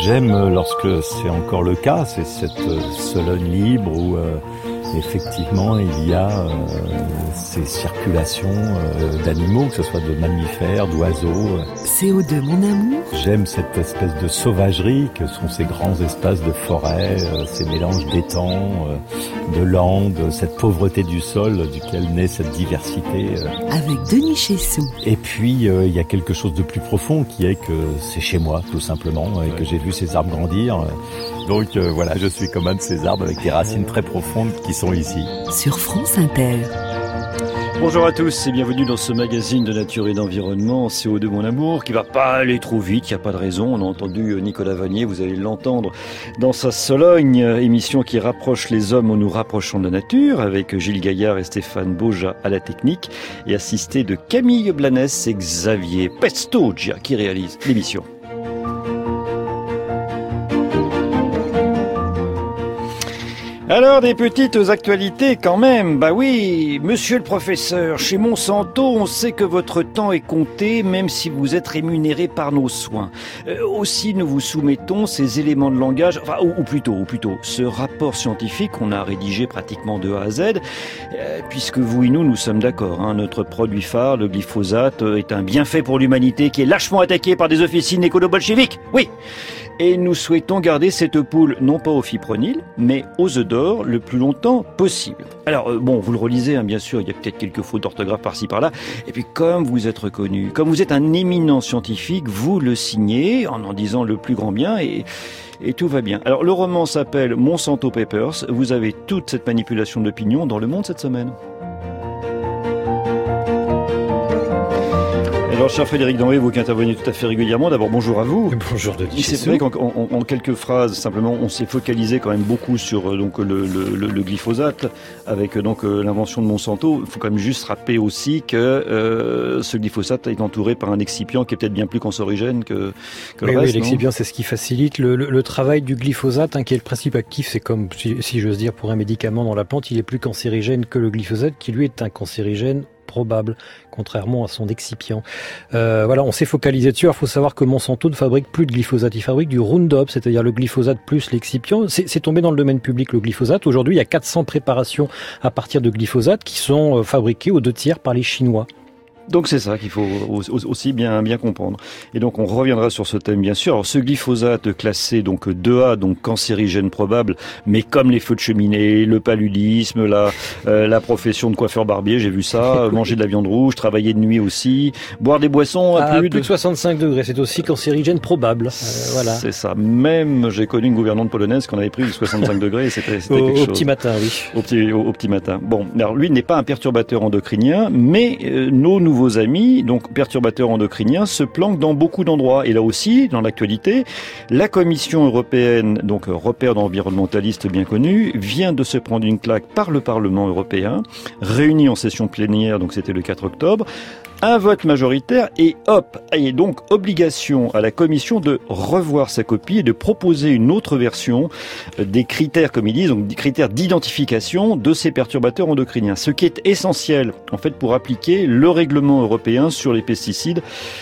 j'aime lorsque c'est encore le cas, c'est cette Sologne libre où effectivement il y a ces circulations d'animaux, que ce soit de mammifères, d'oiseaux. CO2 mon amour. J'aime cette espèce de sauvagerie que sont ces grands espaces de forêt, ces mélanges d'étangs, de landes, cette pauvreté du sol duquel naît cette diversité. Avec Denis Chessou. Et puis il y a quelque chose de plus profond qui est que c'est chez moi tout simplement et que j'ai vu ces arbres grandir. Donc voilà, je suis comme un de ces arbres avec des racines très profondes qui sont ici. Sur France Inter. Bonjour à tous et bienvenue dans ce magazine de nature et d'environnement, CO2 mon amour, qui va pas aller trop vite, il n'y a pas de raison. On a entendu Nicolas Vanier, vous allez l'entendre dans sa Sologne, émission qui rapproche les hommes en nous rapprochant de la nature, avec Gilles Gaillard et Stéphane Beauja à la technique, et assisté de Camille Blanès et Xavier Pestoggia qui réalisent l'émission. Alors, des petites actualités quand même. Bah oui, monsieur le professeur, chez Monsanto, on sait que votre temps est compté, même si vous êtes rémunéré par nos soins. Aussi, nous vous soumettons ces éléments de langage, enfin, ou plutôt, ce rapport scientifique qu'on a rédigé pratiquement de A à Z, puisque vous et nous sommes d'accord. Notre produit phare, le glyphosate, est un bienfait pour l'humanité qui est lâchement attaqué par des officines écolo-bolcheviques. Oui. Et nous souhaitons garder cette poule non pas au fipronil, mais aux œufs d'or le plus longtemps possible. Alors bon, vous le relisez, bien sûr, il y a peut-être quelques fautes d'orthographe par-ci par-là. Et puis comme vous êtes reconnu, comme vous êtes un éminent scientifique, vous le signez en disant le plus grand bien et tout va bien. Alors le roman s'appelle Monsanto Papers. Vous avez toute cette manipulation de l'opinion dans Le Monde cette semaine. Alors, cher Frédéric Denré, vous qui intervenez tout à fait régulièrement, d'abord bonjour à vous. Bonjour Denis. C'est vrai qu'en quelques phrases, simplement, on s'est focalisé quand même beaucoup sur donc le glyphosate, avec donc l'invention de Monsanto. Il faut quand même juste rappeler aussi que ce glyphosate est entouré par un excipient qui est peut-être bien plus cancérigène que le reste. Oui, l'excipient, c'est ce qui facilite le travail du glyphosate, qui est le principe actif. C'est comme, si j'ose dire, pour un médicament dans la plante, il est plus cancérigène que le glyphosate, qui lui est un cancérigène probable, contrairement à son excipient. Voilà, on s'est focalisé dessus. Il faut savoir que Monsanto ne fabrique plus de glyphosate, il fabrique du Roundup, c'est-à-dire le glyphosate plus l'excipient. C'est tombé dans le domaine public, le glyphosate. Aujourd'hui, il y a 400 préparations à partir de glyphosate qui sont fabriquées aux 2/3 par les Chinois. Donc c'est ça qu'il faut aussi bien comprendre. Et donc on reviendra sur ce thème bien sûr. Alors ce glyphosate classé donc 2A, donc cancérigène probable, mais comme les feux de cheminée, le paludisme, la profession de coiffeur barbier, j'ai vu ça, manger de la viande rouge, travailler de nuit aussi, boire des boissons à plus de 65 degrés, c'est aussi cancérigène probable. Voilà. C'est ça. Même j'ai connu une gouvernante polonaise qu'on avait pris de 65 degrés, c'était quelque chose. Au petit matin, oui. Au petit matin. Bon, alors lui n'est pas un perturbateur endocrinien, mais nos nouveaux amis, donc perturbateurs endocriniens, se planquent dans beaucoup d'endroits. Et là aussi, dans l'actualité, la Commission européenne, donc repère d'environnementalistes bien connu, vient de se prendre une claque par le Parlement européen, réuni en session plénière, donc c'était le 4 octobre, un vote majoritaire et hop, et donc obligation à la Commission de revoir sa copie et de proposer une autre version des critères, comme ils disent, donc des critères d'identification de ces perturbateurs endocriniens. Ce qui est essentiel, en fait, pour appliquer le règlement européen sur les pesticides.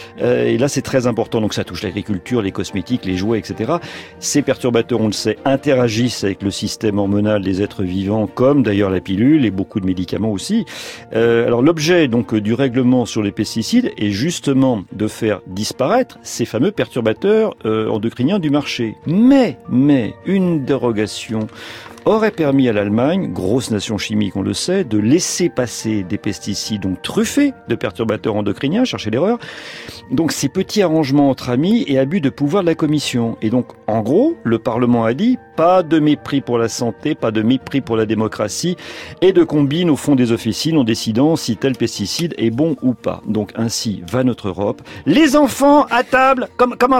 Et là, c'est très important. Donc, ça touche l'agriculture, les cosmétiques, les jouets, etc. Ces perturbateurs, on le sait, interagissent avec le système hormonal des êtres vivants, comme d'ailleurs la pilule et beaucoup de médicaments aussi. Alors, l'objet donc du règlement sur les pesticides est justement de faire disparaître ces fameux perturbateurs endocriniens du marché. Mais une dérogation aurait permis à l'Allemagne, grosse nation chimique on le sait, de laisser passer des pesticides donc truffés de perturbateurs endocriniens, cherchez l'erreur. Donc ces petits arrangements entre amis et abus de pouvoir de la Commission. Et donc en gros, le Parlement a dit pas de mépris pour la santé, pas de mépris pour la démocratie et de combine au fond des officines en décidant si tel pesticide est bon ou pas. Donc ainsi va notre Europe. Les enfants à table, comment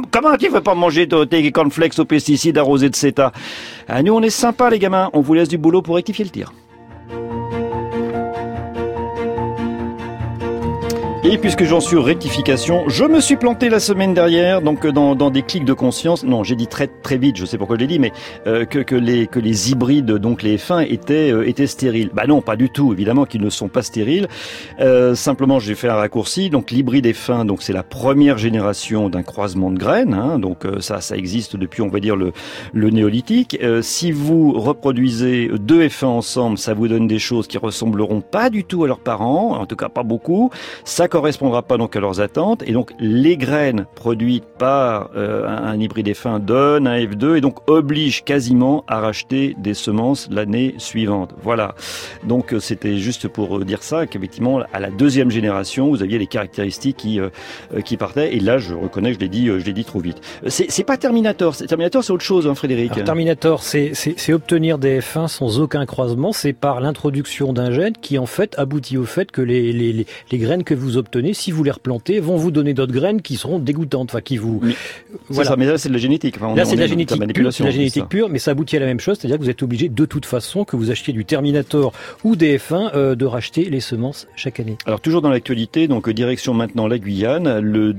tu veux pas manger tes cornflakes aux pesticides arrosés de CETA? Ah, nous on est sympa les gamins, on vous laisse du boulot pour rectifier le tir. Et puisque j'en suis rectification, je me suis planté la semaine dernière, donc dans des clics de conscience. Non, j'ai dit très très vite, je sais pourquoi je l'ai dit, mais que les hybrides, donc les F1, étaient stériles. Bah non, pas du tout. Évidemment qu'ils ne sont pas stériles. Simplement, j'ai fait un raccourci. Donc l'hybride F1, donc c'est la première génération d'un croisement de graines. Hein, donc ça existe depuis, on va dire, le néolithique. Si vous reproduisez deux F1 ensemble, ça vous donne des choses qui ressembleront pas du tout à leurs parents, en tout cas pas beaucoup. Ça correspondra pas donc à leurs attentes, et donc les graines produites par un hybride F1 donnent un F2 et donc obligent quasiment à racheter des semences l'année suivante. Voilà. Donc c'était juste pour dire ça, qu'effectivement à la deuxième génération vous aviez les caractéristiques qui partaient, et là je reconnais que je l'ai dit trop vite. C'est pas Terminator. Terminator c'est autre chose, hein, Frédéric. Alors, Terminator c'est obtenir des F1 sans aucun croisement, c'est par l'introduction d'un gène qui en fait aboutit au fait que les graines que vous obtenez, si vous les replantez, vont vous donner d'autres graines qui seront dégoûtantes, enfin qui vous... Voilà. Ça, mais là c'est de la génétique. Enfin, là c'est de la génétique pure, mais ça aboutit à la même chose, c'est-à-dire que vous êtes obligé de toute façon, que vous achetiez du Terminator ou des F1, de racheter les semences chaque année. Alors toujours dans l'actualité, donc direction maintenant la Guyane, le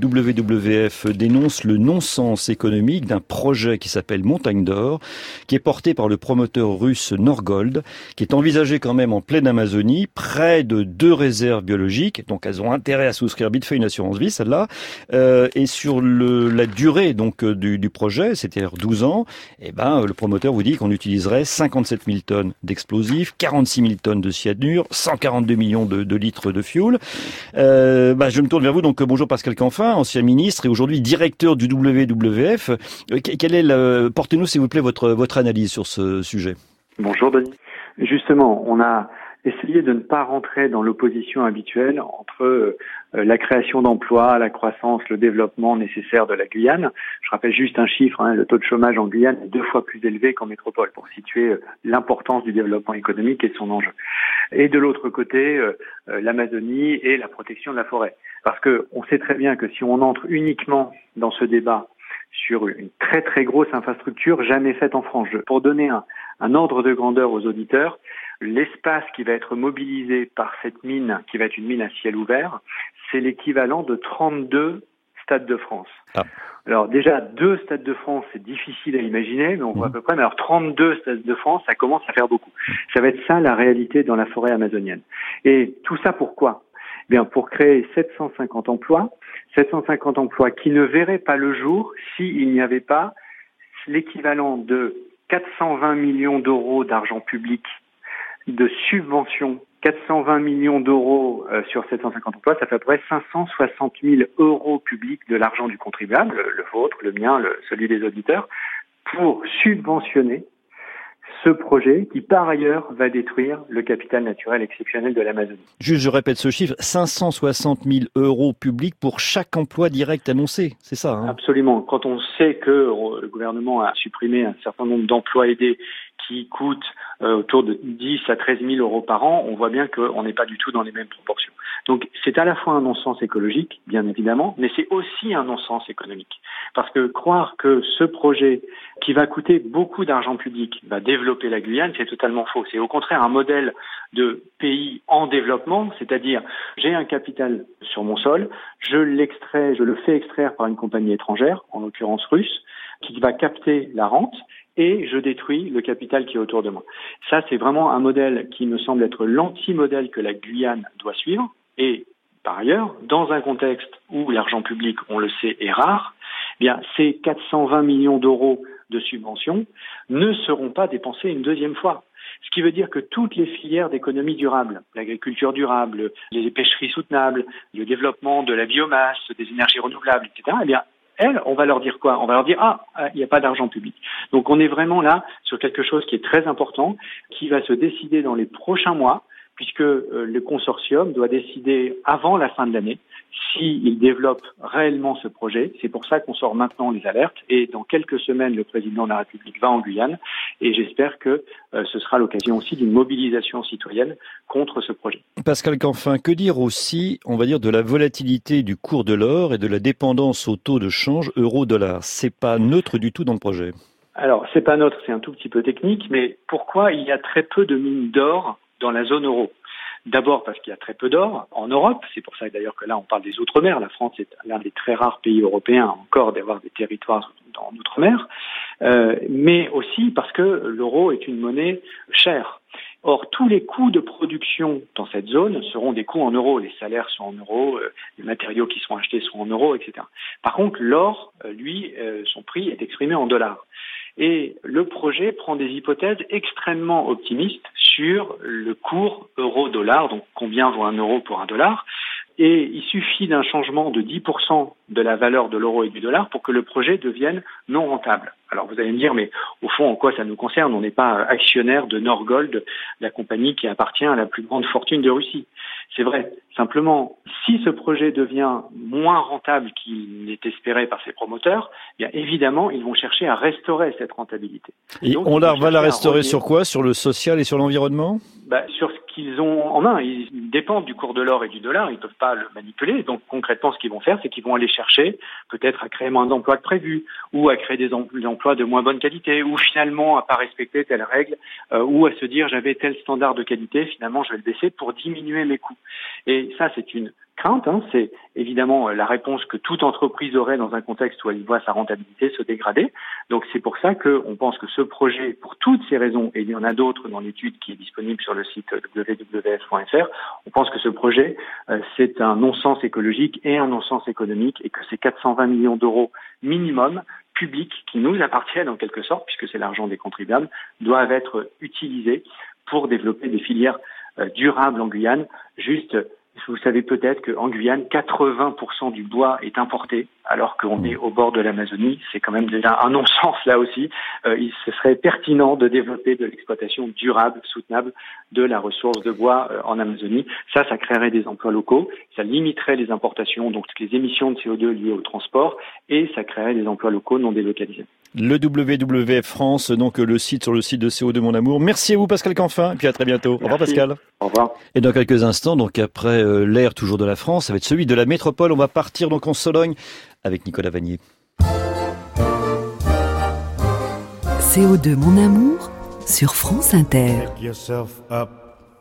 WWF dénonce le non-sens économique d'un projet qui s'appelle Montagne d'Or, qui est porté par le promoteur russe Norgold, qui est envisagé quand même en pleine Amazonie, près de 2 réserves biologiques, donc elles ont intérêt à souscrire vite fait une assurance vie, celle-là, et sur la durée donc du projet, c'est-à-dire 12 ans, le promoteur vous dit qu'on utiliserait 57 000 tonnes d'explosifs, 46 000 tonnes de cyanure, 142 millions de litres de fuel. Je me tourne vers vous, donc bonjour Pascal Canfin, ancien ministre et aujourd'hui directeur du WWF. Portez-nous s'il vous plaît votre analyse sur ce sujet. Bonjour Denis. Justement, on a essayé de ne pas rentrer dans l'opposition habituelle entre la création d'emplois, la croissance, le développement nécessaire de la Guyane. Je rappelle juste un chiffre, le taux de chômage en Guyane est 2 fois plus élevé qu'en métropole, pour situer l'importance du développement économique et de son enjeu. Et de l'autre côté, l'Amazonie et la protection de la forêt. Parce que on sait très bien que si on entre uniquement dans ce débat sur une très très grosse infrastructure jamais faite en France, pour donner un ordre de grandeur aux auditeurs, l'espace qui va être mobilisé par cette mine, qui va être une mine à ciel ouvert, c'est l'équivalent de 32 stades de France. Ah. Alors déjà, 2 stades de France, c'est difficile à imaginer, mais on voit à peu près, mais alors 32 stades de France, ça commence à faire beaucoup. Ça va être ça la réalité dans la forêt amazonienne. Et tout ça pourquoi ? Bien, pour créer 750 emplois qui ne verraient pas le jour s'il n'y avait pas l'équivalent de 420 millions d'euros d'argent public de subventions. 420 millions d'euros sur 750 emplois, ça fait à peu près 560 000 euros publics de l'argent du contribuable, le vôtre, le mien, celui des auditeurs, pour subventionner ce projet qui, par ailleurs, va détruire le capital naturel exceptionnel de l'Amazonie. Juste, je répète ce chiffre, 560 000 euros publics pour chaque emploi direct annoncé, c'est ça, hein ? Absolument. Quand on sait que le gouvernement a supprimé un certain nombre d'emplois aidés qui coûtent autour de 10 à 13 000 euros par an, on voit bien qu'on n'est pas du tout dans les mêmes proportions. Donc c'est à la fois un non-sens écologique, bien évidemment, mais c'est aussi un non-sens économique. Parce que croire que ce projet, qui va coûter beaucoup d'argent public, va développer la Guyane, c'est totalement faux. C'est au contraire un modèle de pays en développement, c'est-à-dire j'ai un capital sur mon sol, je le fais extraire par une compagnie étrangère, en l'occurrence russe, qui va capter la rente, et je détruis le capital qui est autour de moi. Ça, c'est vraiment un modèle qui me semble être l'anti-modèle que la Guyane doit suivre. Et par ailleurs, dans un contexte où l'argent public, on le sait, est rare, eh bien, ces 420 millions d'euros de subventions ne seront pas dépensés une deuxième fois. Ce qui veut dire que toutes les filières d'économie durable, l'agriculture durable, les pêcheries soutenables, le développement de la biomasse, des énergies renouvelables, etc., eh bien, on va leur dire quoi ? On va leur dire il n'y a pas d'argent public. Donc on est vraiment là sur quelque chose qui est très important, qui va se décider dans les prochains mois, puisque le consortium doit décider avant la fin de l'année s'il développe réellement ce projet. C'est pour ça qu'on sort maintenant les alertes, et dans quelques semaines, le président de la République va en Guyane, et j'espère que ce sera l'occasion aussi d'une mobilisation citoyenne contre ce projet. Pascal Canfin, que dire aussi, on va dire, de la volatilité du cours de l'or et de la dépendance au taux de change euro-dollar ? C'est pas neutre du tout dans le projet. Alors, c'est pas neutre, c'est un tout petit peu technique, mais pourquoi il y a très peu de mines d'or dans la zone euro ? D'abord parce qu'il y a très peu d'or en Europe. C'est pour ça d'ailleurs que là, on parle des outre-mer. La France est l'un des très rares pays européens encore d'avoir des territoires en outre-mer. Mais aussi parce que l'euro est une monnaie chère. Or, tous les coûts de production dans cette zone seront des coûts en euros. Les salaires sont en euros, les matériaux qui sont achetés sont en euros, etc. Par contre, l'or, lui, son prix est exprimé en dollars. Et le projet prend des hypothèses extrêmement optimistes sur le cours euro-dollar, donc combien vaut un euro pour un dollar. Et il suffit d'un changement de 10% de la valeur de l'euro et du dollar pour que le projet devienne non rentable. Alors vous allez me dire, mais au fond, en quoi ça nous concerne ? On n'est pas actionnaire de Norgold, la compagnie qui appartient à la plus grande fortune de Russie. C'est vrai. Simplement, si ce projet devient moins rentable qu'il n'est espéré par ses promoteurs, bien évidemment, ils vont chercher à restaurer cette rentabilité. Et donc, on va la restaurer sur quoi ? Sur le social et sur l'environnement ? Sur ce qu'ils ont en main. Ils dépendent du cours de l'or et du dollar, ils ne peuvent pas le manipuler. Donc concrètement, ce qu'ils vont faire, c'est qu'ils vont aller chercher peut-être à créer moins d'emplois que prévu, ou à créer des emplois de moins bonne qualité, ou finalement à pas respecter telle règle, ou à se dire j'avais tel standard de qualité, finalement je vais le baisser pour diminuer mes coûts. Et ça, c'est une crainte, c'est évidemment la réponse que toute entreprise aurait dans un contexte où elle voit sa rentabilité se dégrader. Donc c'est pour ça qu'on pense que ce projet, pour toutes ces raisons, et il y en a d'autres dans l'étude qui est disponible sur le site wwf.fr, on pense que ce projet, c'est un non-sens écologique et un non-sens économique, et que ces 420 millions d'euros minimum publics qui nous appartiennent en quelque sorte, puisque c'est l'argent des contribuables, doivent être utilisés pour développer des filières durables en Guyane. Juste, vous savez peut-être qu'en Guyane, 80% du bois est importé, alors qu'on est au bord de l'Amazonie. C'est quand même déjà un non-sens là aussi. Ce serait pertinent de développer de l'exploitation durable, soutenable de la ressource de bois en Amazonie. Ça créerait des emplois locaux, ça limiterait les importations, donc les émissions de CO2 liées au transport, et ça créerait des emplois locaux non délocalisés. Le WWF France, donc sur le site de CO2 Mon Amour. Merci à vous Pascal Canfin, et puis à très bientôt. Au revoir Pascal. Au revoir. Et dans quelques instants, donc après l'air toujours de la France, ça va être celui de la métropole. On va partir donc en Sologne avec Nicolas Vanier. CO2 Mon Amour sur France Inter. Pick yourself up.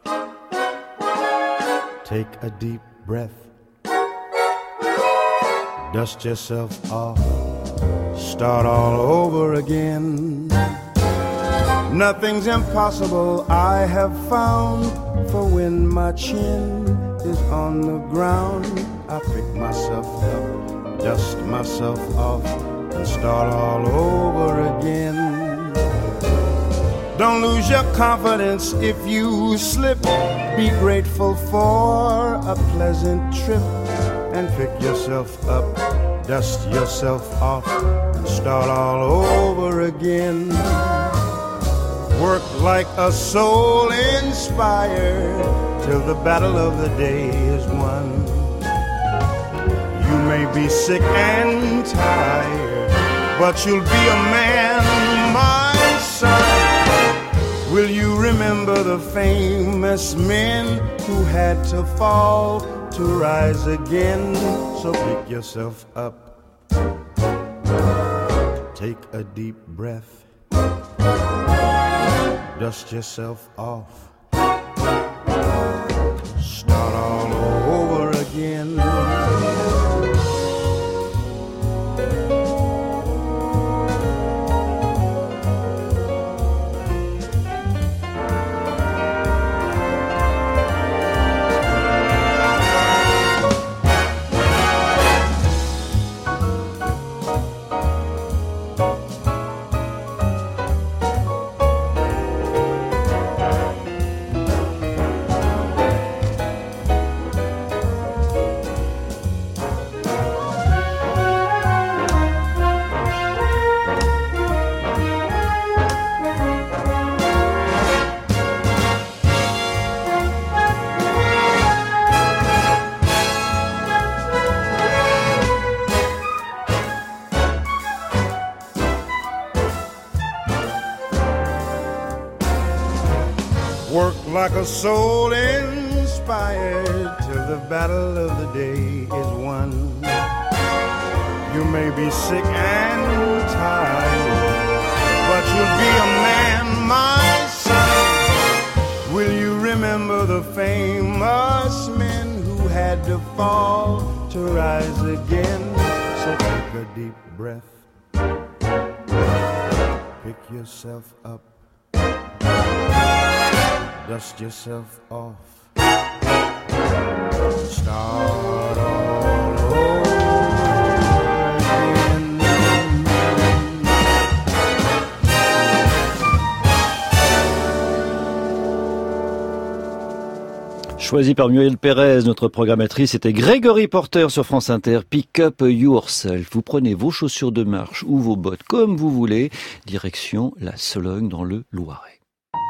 Take a deep breath. Dust yourself off. Start all over again. Nothing's impossible, I have found. For when my chin is on the ground, I pick myself up, dust myself off, and start all over again. Don't lose your confidence if you slip. Be grateful for a pleasant trip, and pick yourself up, dust yourself off, and start all over again. Work like a soul inspired till the battle of the day is won. You may be sick and tired, but you'll be a man, my son. Will you remember the famous men who had to fall to rise again? So pick yourself up. Take a deep breath. Dust yourself off. Start all over again. Work like a soul inspired till the battle of the day is won. You may be sick and tired, but you'll be a man, my son. Will you remember the famous to fall, to rise again. So take a deep breath, pick yourself up, dust yourself off, start all over again. Choisi par Muriel Pérez, notre programmatrice, c'était Gregory Porter sur France Inter. Pick up yourself. Vous prenez vos chaussures de marche ou vos bottes comme vous voulez. Direction la Sologne dans le Loiret.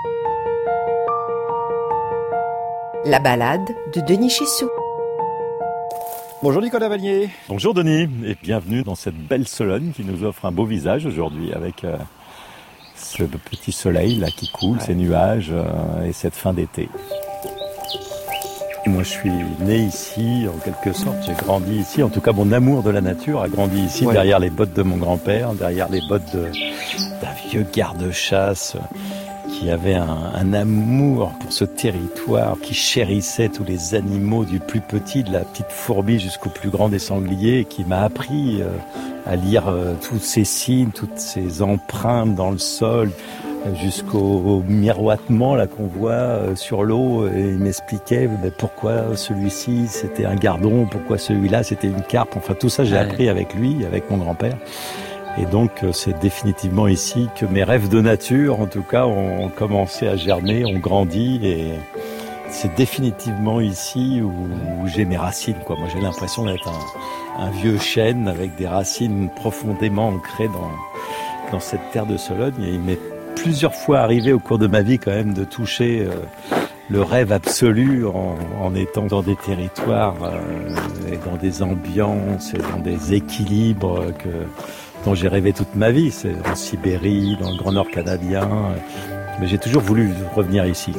La balade de Denis Chessou. Bonjour Nicolas Vanier. Bonjour Denis et bienvenue dans cette belle Sologne qui nous offre un beau visage aujourd'hui avec ce petit soleil là qui coule, ces nuages et cette fin d'été. Moi, je suis né ici, en quelque sorte. J'ai grandi ici. En tout cas, mon amour de la nature a grandi ici, derrière les bottes de mon grand-père, derrière les bottes d'un vieux garde-chasse qui avait un amour pour ce territoire, qui chérissait tous les animaux, du plus petit, de la petite fourmi jusqu'au plus grand des sangliers, et qui m'a appris à lire tous ces signes, toutes ces empreintes dans le sol, jusqu'au miroitement là qu'on voit sur l'eau, et il m'expliquait pourquoi celui-ci c'était un gardon, pourquoi celui-là c'était une carpe. Enfin tout ça j'ai appris avec lui, avec mon grand-père. Et donc c'est définitivement ici que mes rêves de nature en tout cas ont commencé à germer, ont grandi, et c'est définitivement ici où j'ai mes racines, quoi. Moi j'ai l'impression d'être un vieux chêne avec des racines profondément ancrées dans cette terre de Sologne, et il m'est plusieurs fois arrivé au cours de ma vie quand même de toucher le rêve absolu en étant dans des territoires et dans des ambiances et dans des équilibres dont j'ai rêvé toute ma vie. C'est en Sibérie, dans le Grand Nord canadien, mais j'ai toujours voulu revenir ici.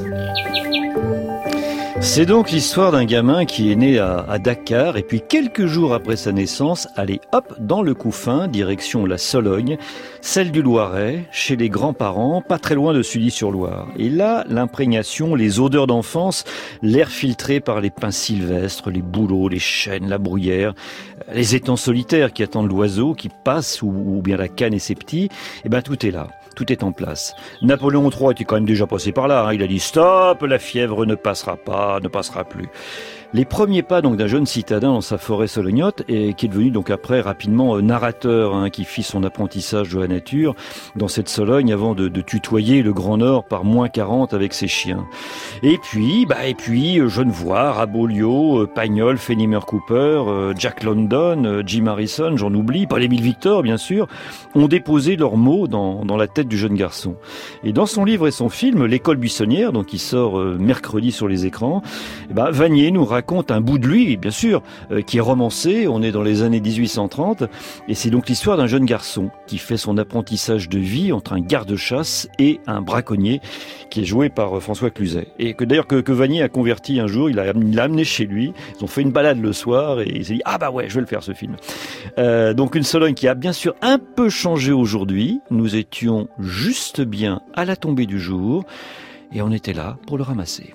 C'est donc l'histoire d'un gamin qui est né à Dakar et puis quelques jours après sa naissance, allez hop dans le Couffin, direction la Sologne, celle du Loiret, chez les grands-parents, pas très loin de Sully-sur-Loire. Et là, l'imprégnation, les odeurs d'enfance, l'air filtré par les pins sylvestres, les bouleaux, les chênes, la bruyère, les étangs solitaires qui attendent l'oiseau qui passe ou bien la canne et ses petits, et ben tout est là. Tout est en place. Napoléon III était quand même déjà passé par là. Il a dit stop, la fièvre ne passera pas, ne passera plus. Les premiers pas donc d'un jeune citadin dans sa forêt solognote et qui est devenu donc après rapidement narrateur, qui fit son apprentissage de la nature dans cette Sologne avant de tutoyer le Grand Nord par -40 avec ses chiens. Et puis Genevoix, Raboliau, Pagnol, Fenimore Cooper, Jack London, Jim Harrison, j'en oublie, Paul-Émile Victor bien sûr, ont déposé leurs mots dans la tête du jeune garçon. Et dans son livre et son film L'école buissonnière, donc qui sort mercredi sur les écrans, Vanier nous raconte un bout de lui, bien sûr, qui est romancé. On est dans les années 1830, et c'est donc l'histoire d'un jeune garçon qui fait son apprentissage de vie entre un garde-chasse et un braconnier, qui est joué par François Cluzet. Et que d'ailleurs que Vanier a converti un jour, il l'a amené chez lui. Ils ont fait une balade le soir et il s'est dit je vais le faire ce film. Donc une Sologne qui a bien sûr un peu changé aujourd'hui. Nous étions juste bien à la tombée du jour et on était là pour le ramasser.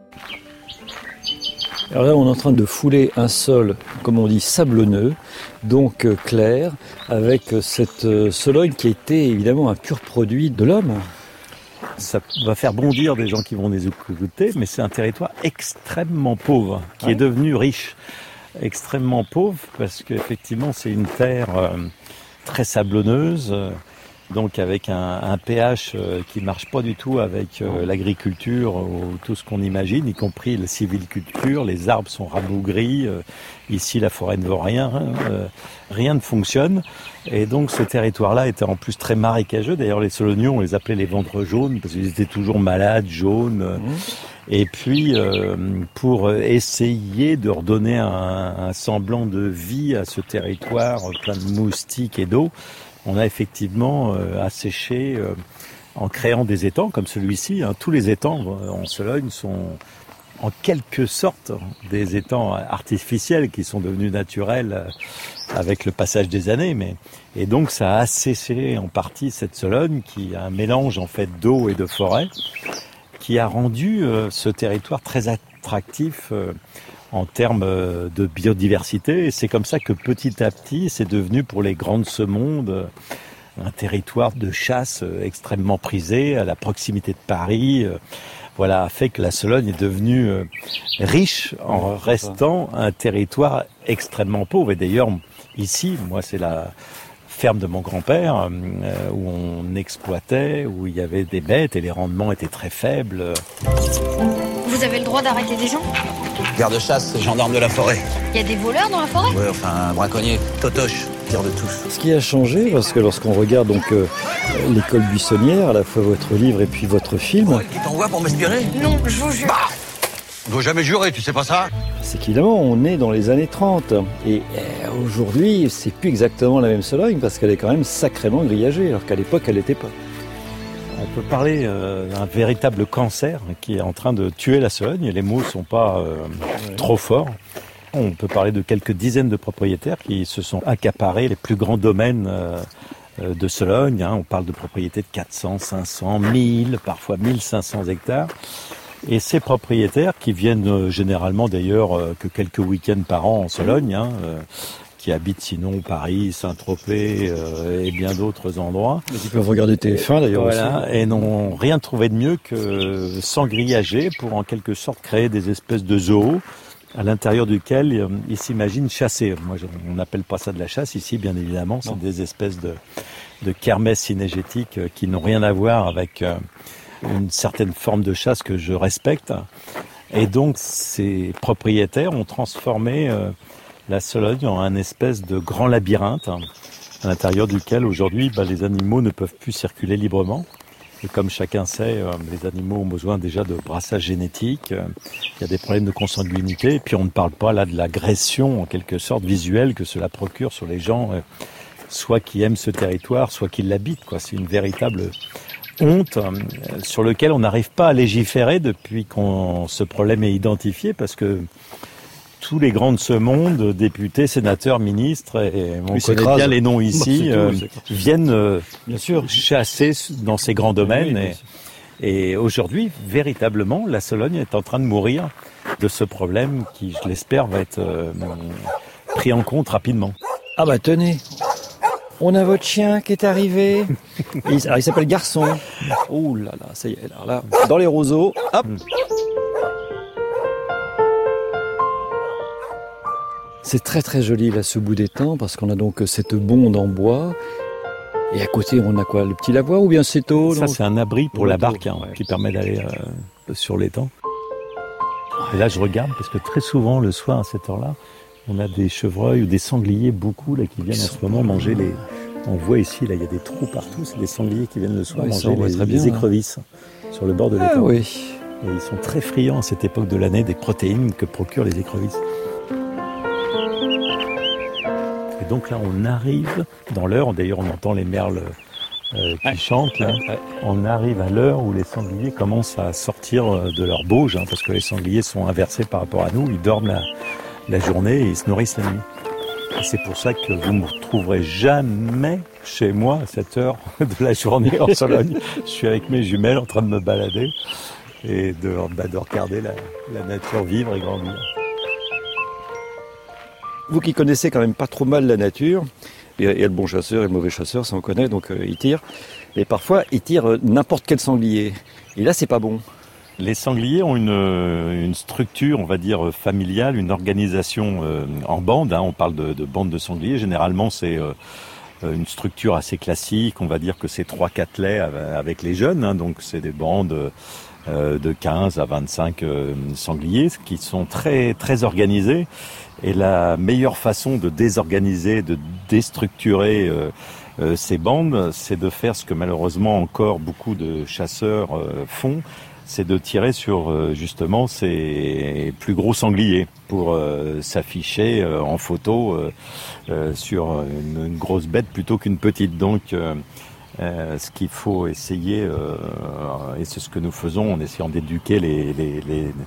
Alors là, on est en train de fouler un sol, comme on dit, sablonneux, donc clair, avec cette Sologne qui a été évidemment un pur produit de l'homme. Ça va faire bondir des gens qui vont nous écouter, mais c'est un territoire extrêmement pauvre, qui est devenu riche. Extrêmement pauvre, parce qu'effectivement, c'est une terre très sablonneuse, donc avec un pH qui marche pas du tout avec l'agriculture ou tout ce qu'on imagine, y compris la sylviculture. Les arbres sont rabougris. Ici, la forêt ne vaut rien. Rien ne fonctionne. Et donc, ce territoire-là était en plus très marécageux. D'ailleurs, les Solonions, on les appelait les ventres jaunes parce qu'ils étaient toujours malades, jaunes. Et puis, pour essayer de redonner un semblant de vie à ce territoire plein de moustiques et d'eau, on a effectivement asséché en créant des étangs comme celui-ci. Tous les étangs en Sologne sont en quelque sorte des étangs artificiels qui sont devenus naturels avec le passage des années. Et donc ça a asséché en partie cette Sologne qui a un mélange en fait d'eau et de forêt qui a rendu ce territoire très attractif en termes de biodiversité. Et c'est comme ça que petit à petit, c'est devenu pour les grandes semondes un territoire de chasse extrêmement prisé, à la proximité de Paris. Voilà, a fait que la Sologne est devenue riche en restant un territoire extrêmement pauvre. Et d'ailleurs, ici, moi, c'est la ferme de mon grand-père où on exploitait, où il y avait des bêtes et les rendements étaient très faibles. Vous avez le droit d'arrêter des gens ? Garde-chasse, gendarme de la forêt. Il y a des voleurs dans la forêt ? Ouais, enfin, braconnier, totoche, pire de tous. Ce qui a changé, parce que lorsqu'on regarde donc l'école buissonnière, à la fois votre livre et puis votre film... Ouais, qui t'envoie pour m'espionner ? Non, je vous jure. Bah, on doit jamais jurer, tu sais pas ça ? C'est qu'évidemment, on est dans les années 30. Et aujourd'hui, c'est plus exactement la même Sologne, parce qu'elle est quand même sacrément grillagée, alors qu'à l'époque, elle n'était pas. On peut parler d'un véritable cancer qui est en train de tuer la Sologne, et les mots sont pas trop forts. On peut parler de quelques dizaines de propriétaires qui se sont accaparés les plus grands domaines de Sologne. On parle de propriétés de 400, 500, 1000, parfois 1500 hectares. Et ces propriétaires, qui viennent généralement d'ailleurs que quelques week-ends par an en Sologne, qui habitent sinon Paris, Saint-Tropez et bien d'autres endroits. Ils peuvent regarder TF1 d'ailleurs aussi. Et n'ont rien trouvé de mieux que s'engrillager pour en quelque sorte créer des espèces de zoos à l'intérieur duquel ils s'imaginent chasser. Moi, on n'appelle pas ça de la chasse ici, bien évidemment. C'est des espèces de kermesses cinégétiques qui n'ont rien à voir avec une certaine forme de chasse que je respecte. Et donc, ces propriétaires ont transformé la Sologne en un espèce de grand labyrinthe à l'intérieur duquel aujourd'hui les animaux ne peuvent plus circuler librement. Et comme chacun sait, les animaux ont besoin déjà de brassage génétique, il y a des problèmes de consanguinité, et puis on ne parle pas là de l'agression en quelque sorte visuelle que cela procure sur les gens, soit qui aiment ce territoire, soit qui l'habitent, quoi. C'est une véritable honte sur lequel on n'arrive pas à légiférer depuis qu'on ce problème est identifié, parce que tous les grands de ce monde, députés, sénateurs, ministres, et on connaît bien les noms ici, viennent bien sûr chasser dans ces grands domaines. Et aujourd'hui, véritablement, la Sologne est en train de mourir de ce problème qui, je l'espère, va être pris en compte rapidement. Ah bah tenez, on a votre chien qui est arrivé. Il s'appelle Garçon. Oh là là, ça y est, là, dans les roseaux, hop. C'est très très joli là ce bout d'étang parce qu'on a donc cette bonde en bois et à côté on a quoi, le petit lavoir ou bien c'est eau? Ça c'est un abri pour la barque qui permet d'aller sur l'étang. Et là je regarde parce que très souvent le soir à cette heure-là on a des chevreuils ou des sangliers beaucoup là qui viennent en ce moment manger les... On voit ici là il y a des trous partout, c'est des sangliers qui viennent le soir manger les écrevisses sur le bord de l'étang. Oui. Et ils sont très friands à cette époque de l'année des protéines que procurent les écrevisses. Et donc là, on arrive dans l'heure, d'ailleurs on entend les merles qui chantent, là. On arrive à l'heure où les sangliers commencent à sortir de leur bauge, parce que les sangliers sont inversés par rapport à nous, ils dorment la journée et ils se nourrissent la nuit. Et c'est pour ça que vous ne me retrouverez jamais chez moi à cette heure de la journée en Sologne. Je suis avec mes jumelles en train de me balader et de regarder la nature vivre et grandir. Vous qui connaissez quand même pas trop mal la nature, il y a le bon chasseur et le mauvais chasseur, ça on connaît, donc il tire. Et parfois, il tire n'importe quel sanglier. Et là, c'est pas bon. Les sangliers ont une structure, on va dire, familiale, une organisation en bande. On parle de bande de sangliers. Généralement, c'est une structure assez classique. On va dire que c'est 3-4 laits avec les jeunes. Donc, c'est des bandes de 15 à 25 sangliers qui sont très, très organisés. Et la meilleure façon de désorganiser, de déstructurer ces bandes, c'est de faire ce que malheureusement encore beaucoup de chasseurs font, c'est de tirer sur justement ces plus gros sangliers pour s'afficher en photo sur une grosse bête plutôt qu'une petite. Donc ce qu'il faut essayer, et c'est ce que nous faisons en essayant d'éduquer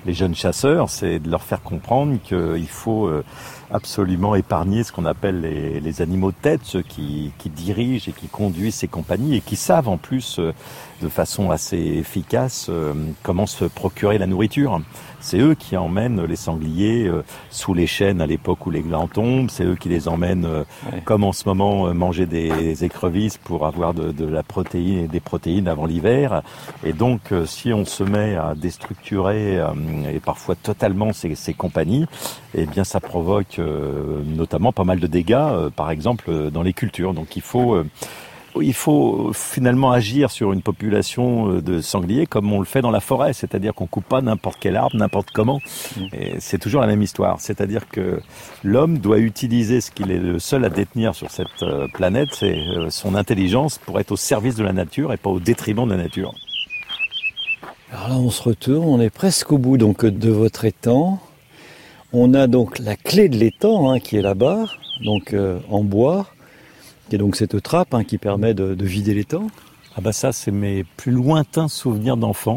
les jeunes chasseurs, c'est de leur faire comprendre qu'il faut absolument épargner ce qu'on appelle les animaux de tête, ceux qui dirigent et qui conduisent ces compagnies et qui savent en plus de façon assez efficace comment se procurer la nourriture. C'est eux qui emmènent les sangliers sous les chênes à l'époque où les glands tombent, c'est eux qui les emmènent, comme en ce moment, manger des écrevisses pour avoir de la protéine et des protéines avant l'hiver. Et donc, si on se met à déstructurer et parfois totalement ces compagnies, eh bien ça provoque notamment pas mal de dégâts, par exemple dans les cultures. Donc il faut finalement agir sur une population de sangliers comme on le fait dans la forêt, c'est-à-dire qu'on coupe pas n'importe quel arbre, n'importe comment. Et c'est toujours la même histoire, c'est-à-dire que l'homme doit utiliser ce qu'il est le seul à détenir sur cette planète, c'est son intelligence pour être au service de la nature et pas au détriment de la nature. Alors là on se retourne, on est presque au bout donc de votre étang. On a donc la clé de l'étang qui est là-bas, donc en bois. Il y a donc cette trappe qui permet de vider l'étang. Ah bah ça, c'est mes plus lointains souvenirs d'enfant.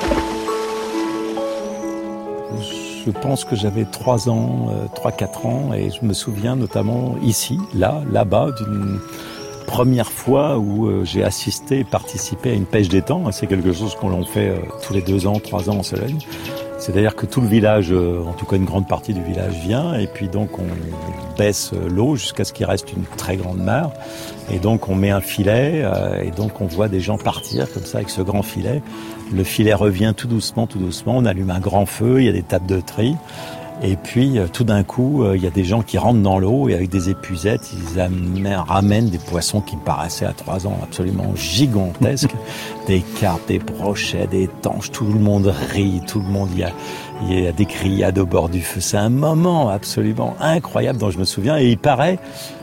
Je pense que j'avais 3 ans, 3-4 ans, et je me souviens notamment ici, là-bas, d'une première fois où j'ai assisté et participé à une pêche d'étang. C'est quelque chose qu'on fait tous les 2 ans, 3 ans en Sologne. C'est-à-dire que tout le village, en tout cas une grande partie du village vient, et puis donc on baisse l'eau jusqu'à ce qu'il reste une très grande mare, et donc on met un filet, et donc on voit des gens partir comme ça avec ce grand filet. Le filet revient tout doucement, on allume un grand feu, il y a des tables de tri, et puis tout d'un coup, il y a des gens qui rentrent dans l'eau et avec des épuisettes, ils ramènent des poissons qui paraissaient à 3 ans absolument gigantesques, des carpes, des brochets, des tanches, tout le monde rit, tout le monde, il y a des criades au bord du feu. C'est un moment absolument incroyable dont je me souviens, et il paraît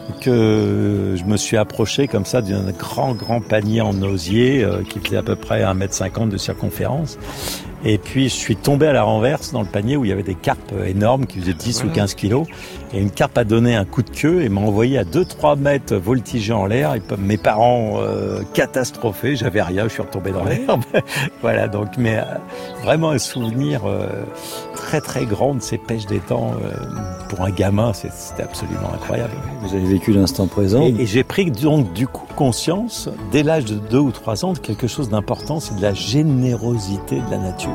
que je me suis approché comme ça d'un grand panier en osier qui faisait à peu près 1,50 m de circonférence. Et puis je suis tombé à la renverse dans le panier où il y avait des carpes énormes qui faisaient 10 ou 15 kilos. Et une carpe a donné un coup de queue et m'a envoyé à 2-3 mètres voltiger en l'air. Et mes parents catastrophés, j'avais rien, je suis retombé dans l'air. Voilà, donc mais vraiment un souvenir très très grand de ces pêches d'étang. Pour un gamin, c'était absolument incroyable. Vous avez vécu l'instant présent. Et j'ai pris donc du coup conscience, dès l'âge de 2 ou 3 ans, de quelque chose d'important, c'est de la générosité de la nature.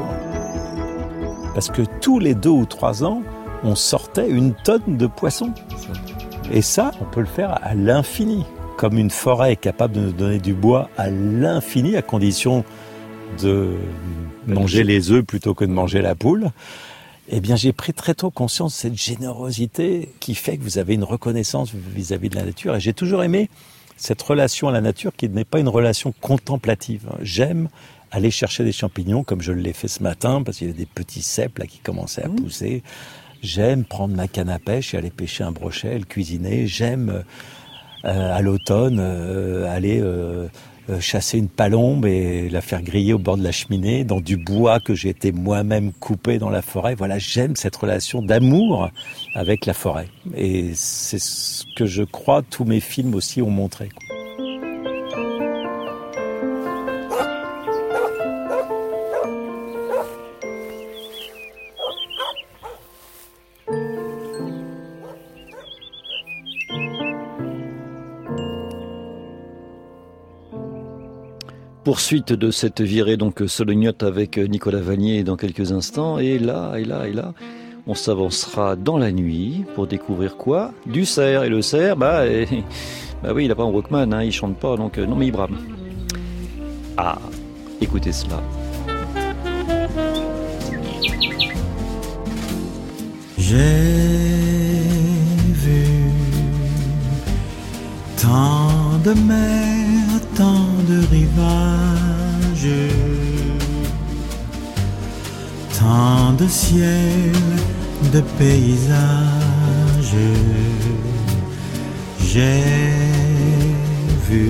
Parce que tous les 2 ou 3 ans, on sortait 1 tonne de poissons. Et ça, on peut le faire à l'infini. Comme une forêt est capable de nous donner du bois à l'infini, à condition de manger les œufs plutôt que de manger la poule. Eh bien, j'ai pris très tôt conscience de cette générosité qui fait que vous avez une reconnaissance vis-à-vis de la nature. Et j'ai toujours aimé cette relation à la nature qui n'est pas une relation contemplative. J'aime aller chercher des champignons comme je l'ai fait ce matin parce qu'il y avait des petits cèpes là qui commençaient à pousser. J'aime prendre ma canne à pêche et aller pêcher un brochet, le cuisiner. J'aime à l'automne aller chasser une palombe et la faire griller au bord de la cheminée dans du bois que j'ai été moi-même coupé dans la forêt. Voilà, j'aime cette relation d'amour avec la forêt. Et c'est ce que je crois tous mes films aussi ont montré. Poursuite de cette virée donc solognote avec Nicolas Vanier dans quelques instants. Et là, on s'avancera dans la nuit pour découvrir quoi ? Du cerf. Et le cerf, oui, il n'a pas un Walkman, il chante pas, donc non mais il brame. Ah, écoutez cela. J'ai vu tant de mers, tant de rivages, tant de ciel, de paysages. J'ai vu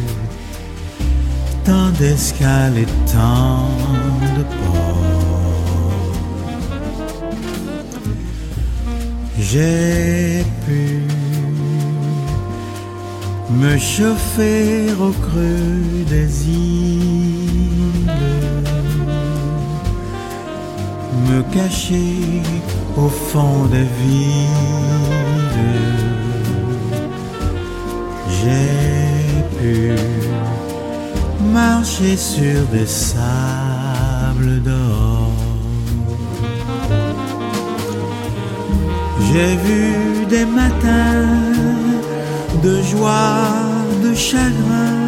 tant d'escales et tant de ports. J'ai pu me chauffer au creux des îles, me me cacher au fond des villes. J'ai pu marcher sur des sables d'or. J'ai vu des matins de joie, de chagrin,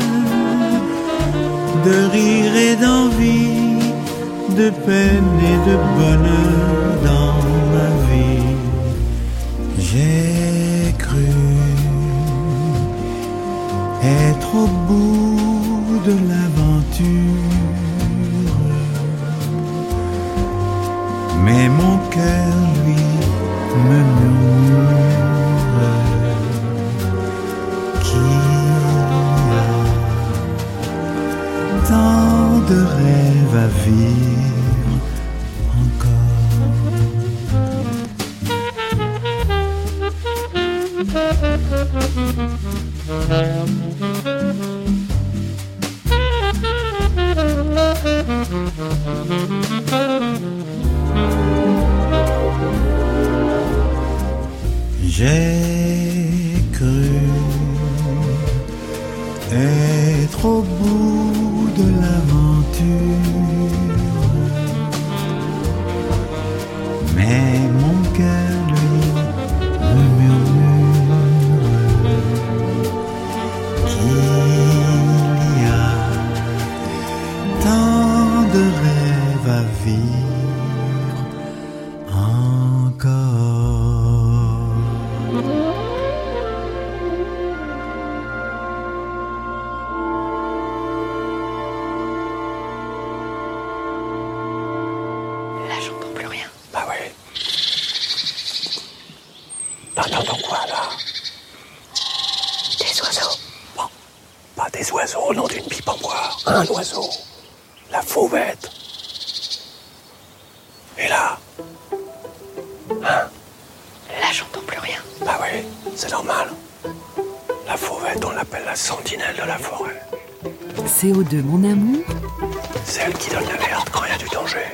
de rire et d'envie, de peine et de bonheur dans ma vie. J'ai cru être au bout de l'aventure, mais mon cœur, lui, me murmure qu'il y a tant de rêves à vivre J'ai cru être au bout de l'aventure, mais mon cœur, lui, me murmure qu'il y a tant de rêves à vivre encore. Là, j'entends plus rien. Bah ouais. T'entends quoi, là? Des oiseaux. Bon, pas des oiseaux, non d'une pipe en bois. Un oiseau. La fauvette. Et là? Hein? Là, j'entends plus rien. Bah ouais, c'est normal. La fauvette, on l'appelle la sentinelle de la forêt. CO2, mon amour, C'est elle qui donne l'alerte quand il y a du danger.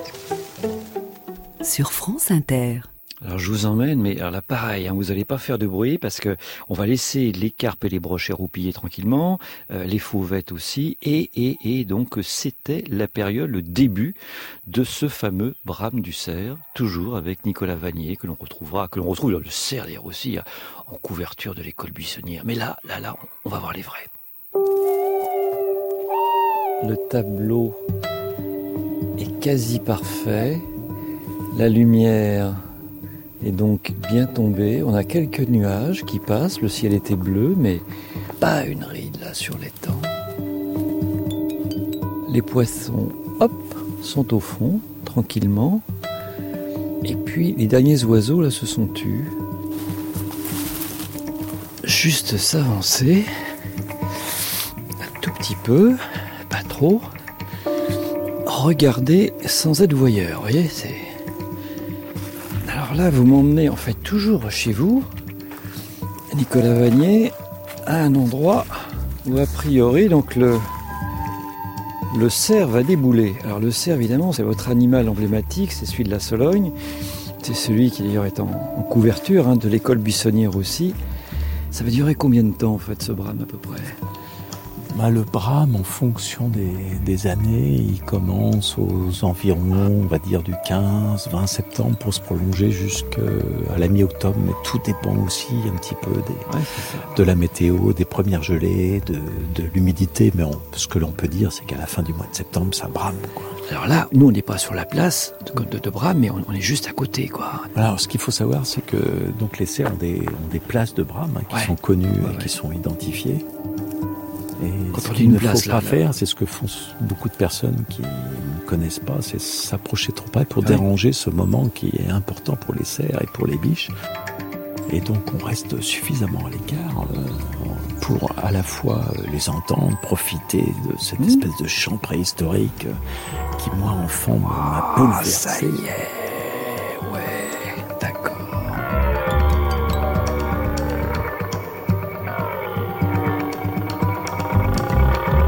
sur France Inter. Alors je vous emmène, mais alors là pareil, vous n'allez pas faire de bruit parce que on va laisser les carpes et les brochets roupiller tranquillement, les fauvettes aussi, et donc c'était la période, le début de ce fameux brame du cerf, toujours avec Nicolas Vanier que l'on retrouve dans le cerf d'ailleurs aussi en couverture de l'école buissonnière. Mais là, on va voir les vrais. Le tableau est quasi parfait, la lumière est donc bien tombée, on a quelques nuages qui passent, le ciel était bleu, mais pas une ride là sur l'étang. Les poissons, hop, sont au fond, tranquillement, et puis les derniers oiseaux là se sont tus. Juste s'avancer, un tout petit peu, pas trop, regarder sans être voyeur, vous voyez, c'est... Alors là, vous m'emmenez en fait toujours chez vous, Nicolas Vanier, à un endroit où a priori donc le cerf va débouler. Alors le cerf évidemment c'est votre animal emblématique, c'est celui de la Sologne, c'est celui qui d'ailleurs est en couverture de l'école buissonnière aussi. Ça va durer combien de temps en fait ce brame à peu près ? Le brame, en fonction des années, il commence aux environs, on va dire, du 15-20 septembre pour se prolonger jusqu'à la mi-octobre. Mais tout dépend aussi un petit peu de la météo, des premières gelées, de l'humidité. Mais ce que l'on peut dire, c'est qu'à la fin du mois de septembre, ça brame, quoi. Alors là, nous on n'est pas sur la place de brame, mais on est juste à côté, quoi. Alors ce qu'il faut savoir, c'est que donc les cerfs ont des places de brame qui sont connues et qui sont identifiées. Et ce qu'il ne faut pas faire, c'est ce que font beaucoup de personnes qui ne connaissent pas, c'est s'approcher trop près pour déranger ce moment qui est important pour les cerfs et pour les biches. Et donc on reste suffisamment à l'écart pour à la fois les entendre, profiter de cette espèce de chant préhistorique qui, moi, enfant, m'a bouleversé. Ça y est, ouais, d'accord.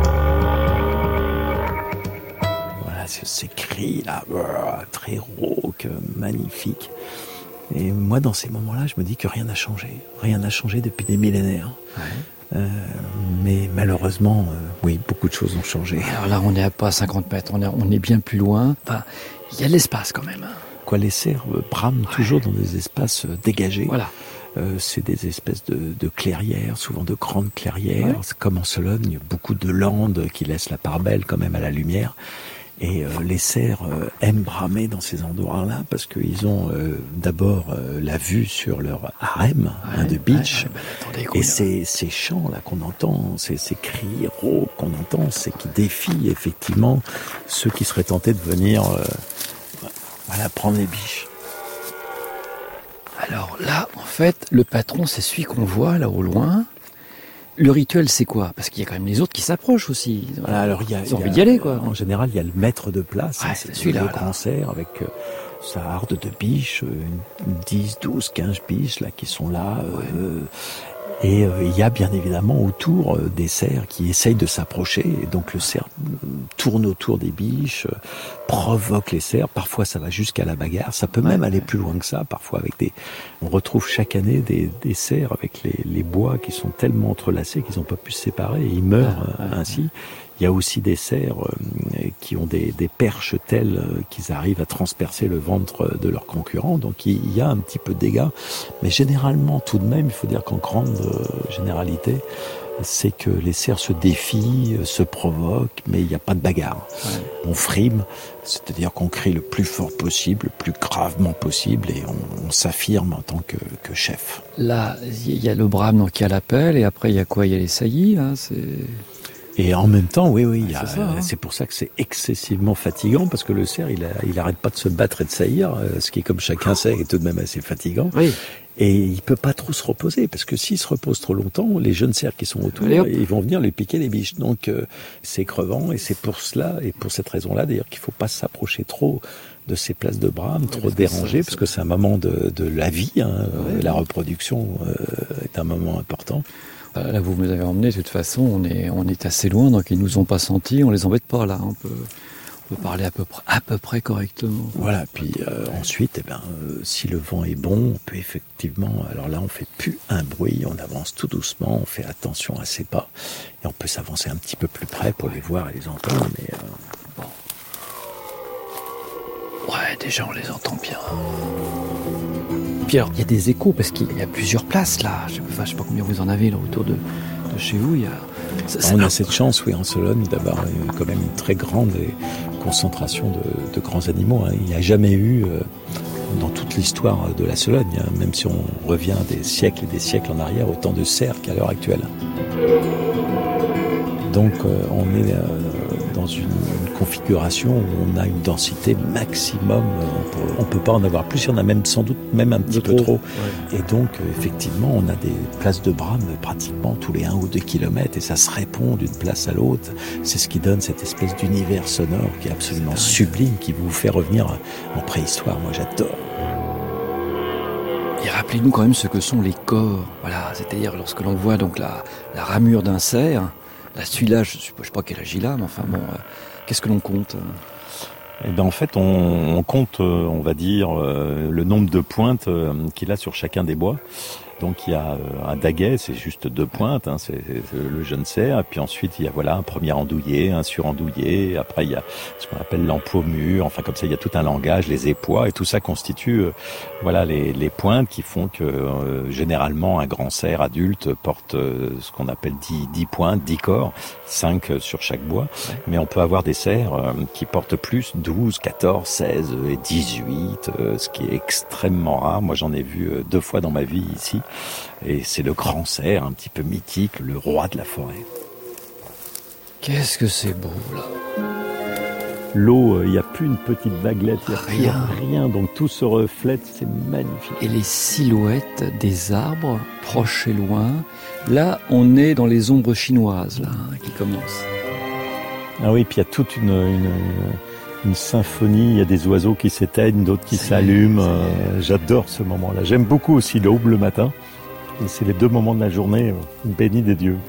Ces cris là, très rauques, donc magnifique. Et moi, dans ces moments-là, je me dis que rien n'a changé. Rien n'a changé depuis des millénaires. Ouais. Mais malheureusement, oui, beaucoup de choses ont changé. Alors là, on n'est pas à 50 mètres, on est bien plus loin. Enfin, il y a de l'espace quand même. Quoi, les cerfs brament toujours dans des espaces dégagés. Voilà. C'est des espèces de clairières, souvent de grandes clairières. Ouais. Comme en Sologne, beaucoup de landes qui laissent la part belle quand même à la lumière. Et les cerfs aiment bramer dans ces endroits-là parce qu'ils ont d'abord la vue sur leur harem de beach. Et ces chants là qu'on entend, ces cris rauques qu'on entend, c'est qui défient effectivement ceux qui seraient tentés de venir prendre les biches. Alors là, en fait, le patron, c'est celui qu'on voit là au loin. Le rituel, c'est quoi? Parce qu'il y a quand même les autres qui s'approchent aussi. Voilà, alors ils ont envie d'y aller, quoi. En général, il y a le maître de place. C'est celui-là. Le grand cerf avec sa harde de biches, 10, 12, 15 biches là qui sont là. Et il y a bien évidemment autour des cerfs qui essayent de s'approcher. Et donc le cerf tourne autour des biches, provoque les cerfs. Parfois ça va jusqu'à la bagarre. Ça peut même aller plus loin que ça. Parfois on retrouve chaque année des cerfs avec les bois qui sont tellement entrelacés qu'ils n'ont pas pu se séparer et ils meurent ainsi. Il y a aussi des cerfs qui ont des perches telles qu'ils arrivent à transpercer le ventre de leurs concurrents. Donc il y a un petit peu de dégâts. Mais généralement, tout de même, il faut dire qu'en grande généralité, c'est que les cerfs se défient, se provoquent, mais il n'y a pas de bagarre. Ouais. On frime, c'est-à-dire qu'on crie le plus fort possible, le plus gravement possible, et on s'affirme en tant que chef. Là, il y a le brame donc, qui a l'appel, et après il y a quoi? Il y a les saillies, hein, Et en même temps, oui, c'est pour ça que c'est excessivement fatigant, parce que le cerf, il arrête pas de se battre et de saillir, ce qui, comme chacun sait, est tout de même assez fatigant. Oui. Et il peut pas trop se reposer, parce que s'il se repose trop longtemps, les jeunes cerfs qui sont autour, ils vont venir lui piquer les biches. Donc, c'est crevant, et c'est pour cela, et pour cette raison-là, d'ailleurs, qu'il faut pas s'approcher trop de ces places de brame, trop déranger, parce que c'est un moment de la vie, la reproduction est un moment important. Là, vous nous avez emmenés, de toute façon, on est assez loin, donc ils nous ont pas sentis, on les embête pas, là, on peut parler à peu près correctement. Voilà, puis ensuite, si le vent est bon, on peut effectivement, alors là, on fait plus un bruit, on avance tout doucement, on fait attention à ses pas, et on peut s'avancer un petit peu plus près pour les voir et les entendre, mais... Bon. Ouais, déjà, on les entend bien. Puis alors, il y a des échos, parce qu'il y a plusieurs places, là. Je sais pas combien vous en avez, là, autour de chez vous. On a cette chance, oui, en Sologne, d'avoir quand même une très grande concentration de grands animaux. Il n'y a jamais eu, dans toute l'histoire de la Sologne, même si on revient des siècles et des siècles en arrière, autant de cerfs qu'à l'heure actuelle. Donc, on est dans une configuration où on a une densité maximum. On peut pas en avoir plus, il y en a même sans doute même un petit peu trop. Ouais. Et donc, effectivement, on a des places de brame pratiquement tous les 1 ou 2 kilomètres et ça se répond d'une place à l'autre. C'est ce qui donne cette espèce d'univers sonore qui est absolument sublime, qui vous fait revenir en préhistoire. Moi, j'adore. Et rappelez-nous quand même ce que sont les corps. Voilà, c'est-à-dire lorsque l'on voit donc la ramure d'un cerf. Là, celui-là, je sais pas quel âge il a, mais enfin bon, qu'est-ce que l'on compte? En fait, on compte, on va dire, le nombre de pointes qu'il a sur chacun des bois. Donc il y a un daguet, c'est juste 2 pointes, c'est le jeune cerf. Et puis ensuite il y a un premier andouillé, un surandouillé. Après il y a ce qu'on appelle l'empommure. Enfin comme ça il y a tout un langage, les épois et tout ça constitue les pointes qui font que généralement un grand cerf adulte porte ce qu'on appelle 10 pointes, 10 corps, 5 sur chaque bois. Mais on peut avoir des cerfs qui portent plus, 12, 14, 16 et 18, ce qui est extrêmement rare. Moi j'en ai vu 2 fois dans ma vie ici. Et c'est le grand cerf, un petit peu mythique, le roi de la forêt. Qu'est-ce que c'est beau, là. L'eau, il n'y a plus une petite vaguelette, il n'y a rien, donc tout se reflète, c'est magnifique. Et les silhouettes des arbres, proches et loin, là, on est dans les ombres chinoises, là, qui commencent. Ah oui, puis il y a toute une symphonie, il y a des oiseaux qui s'éteignent, d'autres qui s'allument. J'adore ce moment-là. J'aime beaucoup aussi l'aube le matin. Et c'est les 2 moments de la journée bénis des dieux.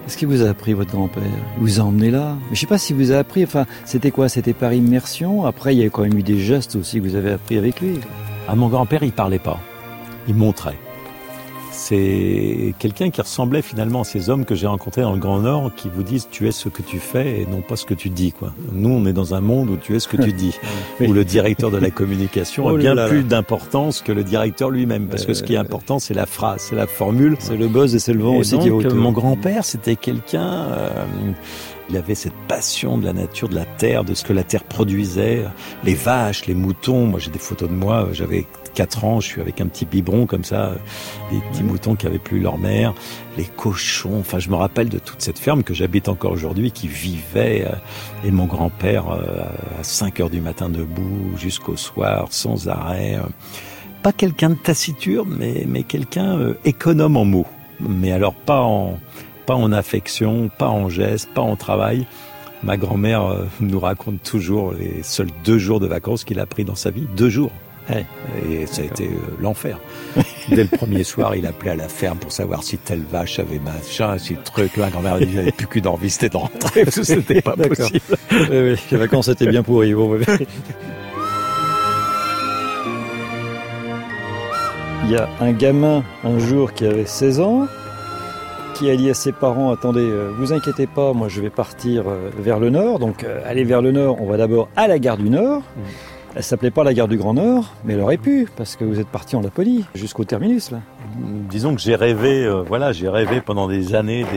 Qu'est-ce qu'il vous a appris, votre grand-père? Il vous a emmené là? Mais je sais pas si vous a appris, enfin, c'était quoi? C'était par immersion? Après, il y a quand même eu des gestes aussi que vous avez appris avec lui. Ah, mon grand-père, il parlait pas. Il montrait. C'est quelqu'un qui ressemblait finalement à ces hommes que j'ai rencontrés dans le Grand Nord qui vous disent tu es ce que tu fais et non pas ce que tu dis, quoi. Nous, on est dans un monde où tu es ce que tu dis. Où le directeur de la communication a bien plus d'importance que le directeur lui-même. Parce que ce qui est important, c'est la phrase, c'est la formule. C'est le buzz et c'est le vent aussi qui est autour. Mon grand-père, c'était quelqu'un... il avait cette passion de la nature, de la terre, de ce que la terre produisait. Les vaches, les moutons. Moi, j'ai des photos de moi. J'avais 4 ans, je suis avec un petit biberon comme ça, des petits moutons qui avaient plus leur mère, les cochons. Enfin, je me rappelle de toute cette ferme que j'habite encore aujourd'hui, qui vivait. Et mon grand-père, à 5 heures du matin debout, jusqu'au soir, sans arrêt. Pas quelqu'un de taciturne, mais quelqu'un économe en mots. Mais alors pas en affection, pas en gestes, pas en travail. Ma grand-mère nous raconte toujours les seuls 2 jours de vacances qu'il a pris dans sa vie. 2 jours. Et ça a été l'enfer. Dès le premier soir, il appelait à la ferme pour savoir si telle vache avait machin, si le truc. Ma grand-mère dit j'avais plus qu'une envie, c'était de rentrer, parce que c'était pas possible. Oui, les vacances étaient bien pourries. Bon, il y a un gamin, un jour, qui avait 16 ans, qui a dit à ses parents, attendez, vous inquiétez pas, moi je vais partir vers le nord. Donc aller vers le nord, on va d'abord à la gare du Nord. Elle s'appelait pas la gare du Grand Nord, mais elle aurait pu, parce que vous êtes parti en Laponie, jusqu'au terminus, là. Disons que j'ai rêvé pendant des années.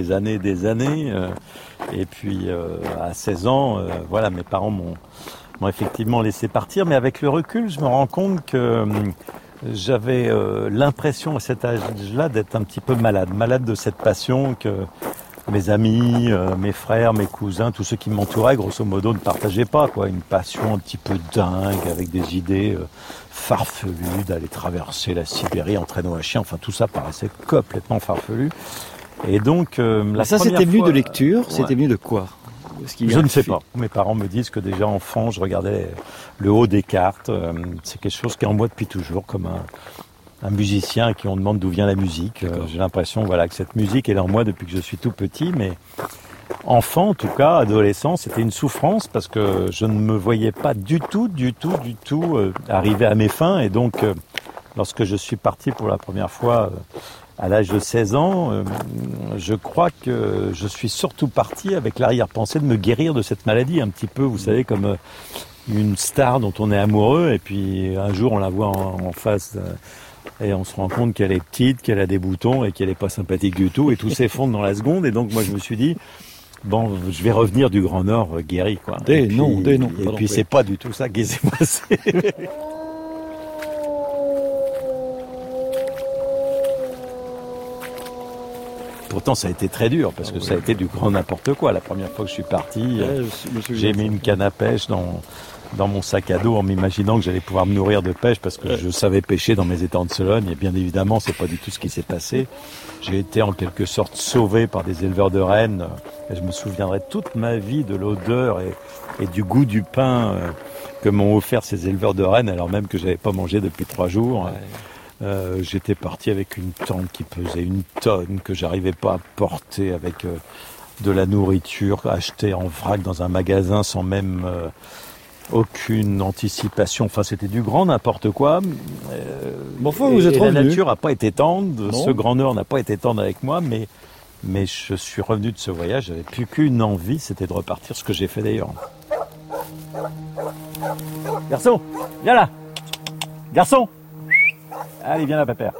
Et puis, à 16 ans, mes parents m'ont effectivement laissé partir. Mais avec le recul, je me rends compte que j'avais l'impression à cet âge-là d'être un petit peu malade de cette passion que mes amis, mes frères, mes cousins, tous ceux qui m'entouraient, grosso modo, ne partageaient pas, quoi. Une passion un petit peu dingue, avec des idées farfelues, d'aller traverser la Sibérie en traîneau à chien. Enfin, tout ça paraissait complètement farfelu. Et donc, ça, c'était venu de lecture. Ouais. C'était venu de quoi? Je ne sais pas. Mes parents me disent que déjà enfant, je regardais le haut des cartes. C'est quelque chose qui est en moi depuis toujours, comme un musicien à qui on demande d'où vient la musique. J'ai l'impression que cette musique elle est en moi depuis que je suis tout petit, mais enfant, en tout cas, adolescent, c'était une souffrance parce que je ne me voyais pas du tout arriver à mes fins. Et donc, lorsque je suis parti pour la première fois à l'âge de 16 ans, je crois que je suis surtout parti avec l'arrière-pensée de me guérir de cette maladie, un petit peu, vous savez, comme une star dont on est amoureux, et puis un jour on la voit en face... Et on se rend compte qu'elle est petite, qu'elle a des boutons et qu'elle n'est pas sympathique du tout. Et tout s'effondre dans la seconde. Et donc moi je me suis dit, bon, je vais revenir du Grand Nord guéri, quoi. Des noms. Et puis c'est pas du tout ça qui s'est passé. Pourtant ça a été très dur parce que ça a été du grand n'importe quoi. La première fois que je suis parti, j'ai mis une canne à pêche dans mon sac à dos en m'imaginant que j'allais pouvoir me nourrir de pêche parce que je savais pêcher dans mes étangs de Sologne et bien évidemment c'est pas du tout ce qui s'est passé. J'ai été en quelque sorte sauvé par des éleveurs de rennes et je me souviendrai toute ma vie de l'odeur et du goût du pain que m'ont offert ces éleveurs de rennes alors même que j'avais pas mangé depuis 3 jours. J'étais parti avec une tente qui pesait 1 tonne que j'arrivais pas à porter avec de la nourriture achetée en vrac dans un magasin sans même aucune anticipation. Enfin, c'était du grand n'importe quoi. Vous êtes revenu. La nature n'a pas été tendre. Ce Grand Nord n'a pas été tendre avec moi, mais je suis revenu de ce voyage. J'avais plus qu'une envie, c'était de repartir. Ce que j'ai fait d'ailleurs. Garçon, viens là. Garçon. Allez, viens là, pépère.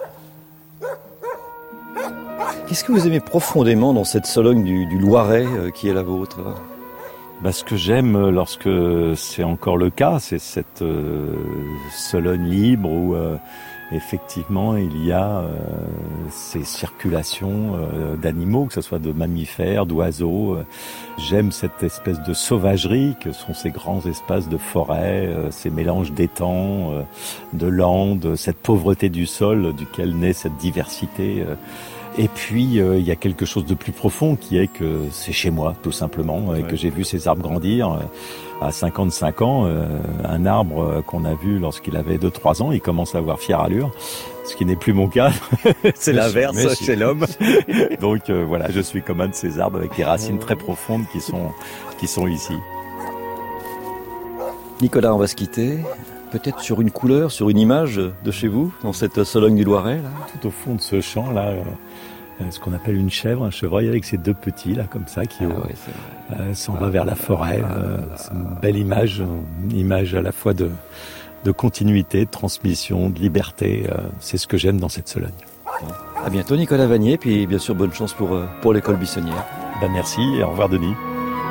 Qu'est-ce que vous aimez profondément dans cette Sologne du Loiret qui est la vôtre? Ce que j'aime lorsque c'est encore le cas, c'est cette Sologne libre où effectivement il y a ces circulations d'animaux, que ce soit de mammifères, d'oiseaux. J'aime cette espèce de sauvagerie que sont ces grands espaces de forêt, ces mélanges d'étangs, de landes, cette pauvreté du sol duquel naît cette diversité. Et puis il y a quelque chose de plus profond qui est que c'est chez moi tout simplement et que j'ai vu ces arbres grandir. À 55 ans, un arbre qu'on a vu lorsqu'il avait 2-3 ans, il commence à avoir fière allure. Ce qui n'est plus mon cas, c'est l'inverse chez l'homme. Donc voilà, je suis comme un de ces arbres avec des racines très profondes qui sont ici. Nicolas, on va se quitter. Peut-être sur une couleur, sur une image de chez vous, dans cette Sologne du Loiret, là. Tout au fond de ce champ, là, ce qu'on appelle une chèvre, un chevreuil avec ses 2 petits, là, comme ça, qui s'en va vers la forêt. C'est une belle image, une image à la fois de continuité, de transmission, de liberté. C'est ce que j'aime dans cette Sologne. À bientôt, Nicolas Vanier, puis bien sûr, bonne chance pour l'école buissonnière. Merci et au revoir, Denis.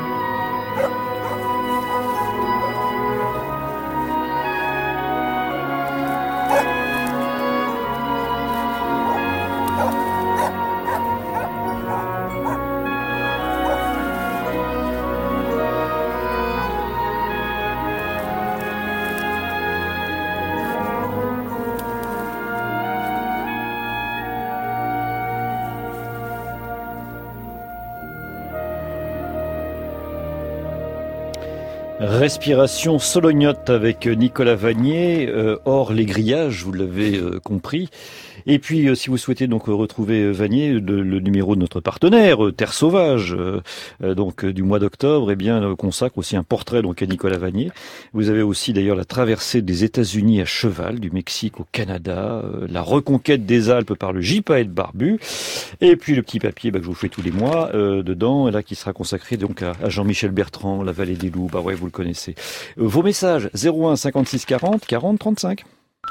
Respiration solognote avec Nicolas Vanier, hors les grillages, vous l'avez compris. Et puis, si vous souhaitez donc retrouver Vanier, le numéro de notre partenaire, Terre Sauvage, donc du mois d'octobre, eh bien, consacre aussi un portrait donc à Nicolas Vanier. Vous avez aussi d'ailleurs la traversée des États-Unis à cheval, du Mexique au Canada, la reconquête des Alpes par le gypaète barbu, et puis le petit papier que je vous fais tous les mois dedans, là qui sera consacré donc à Jean-Michel Bertrand, la vallée des loups. Bah ouais, vous le connaissez. Vos messages 01 56 40 40 35.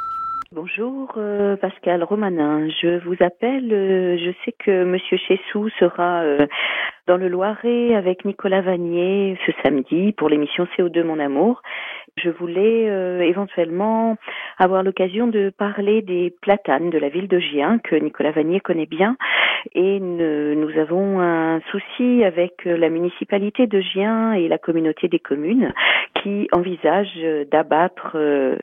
Bonjour Pascal Romanin, je vous appelle, je sais que Monsieur Chessou sera dans le Loiret avec Nicolas Vanier ce samedi pour l'émission CO2 Mon Amour. Je voulais éventuellement avoir l'occasion de parler des platanes de la ville de Gien que Nicolas Vanier connaît bien et nous avons un souci avec la municipalité de Gien et la communauté des communes qui envisagent d'abattre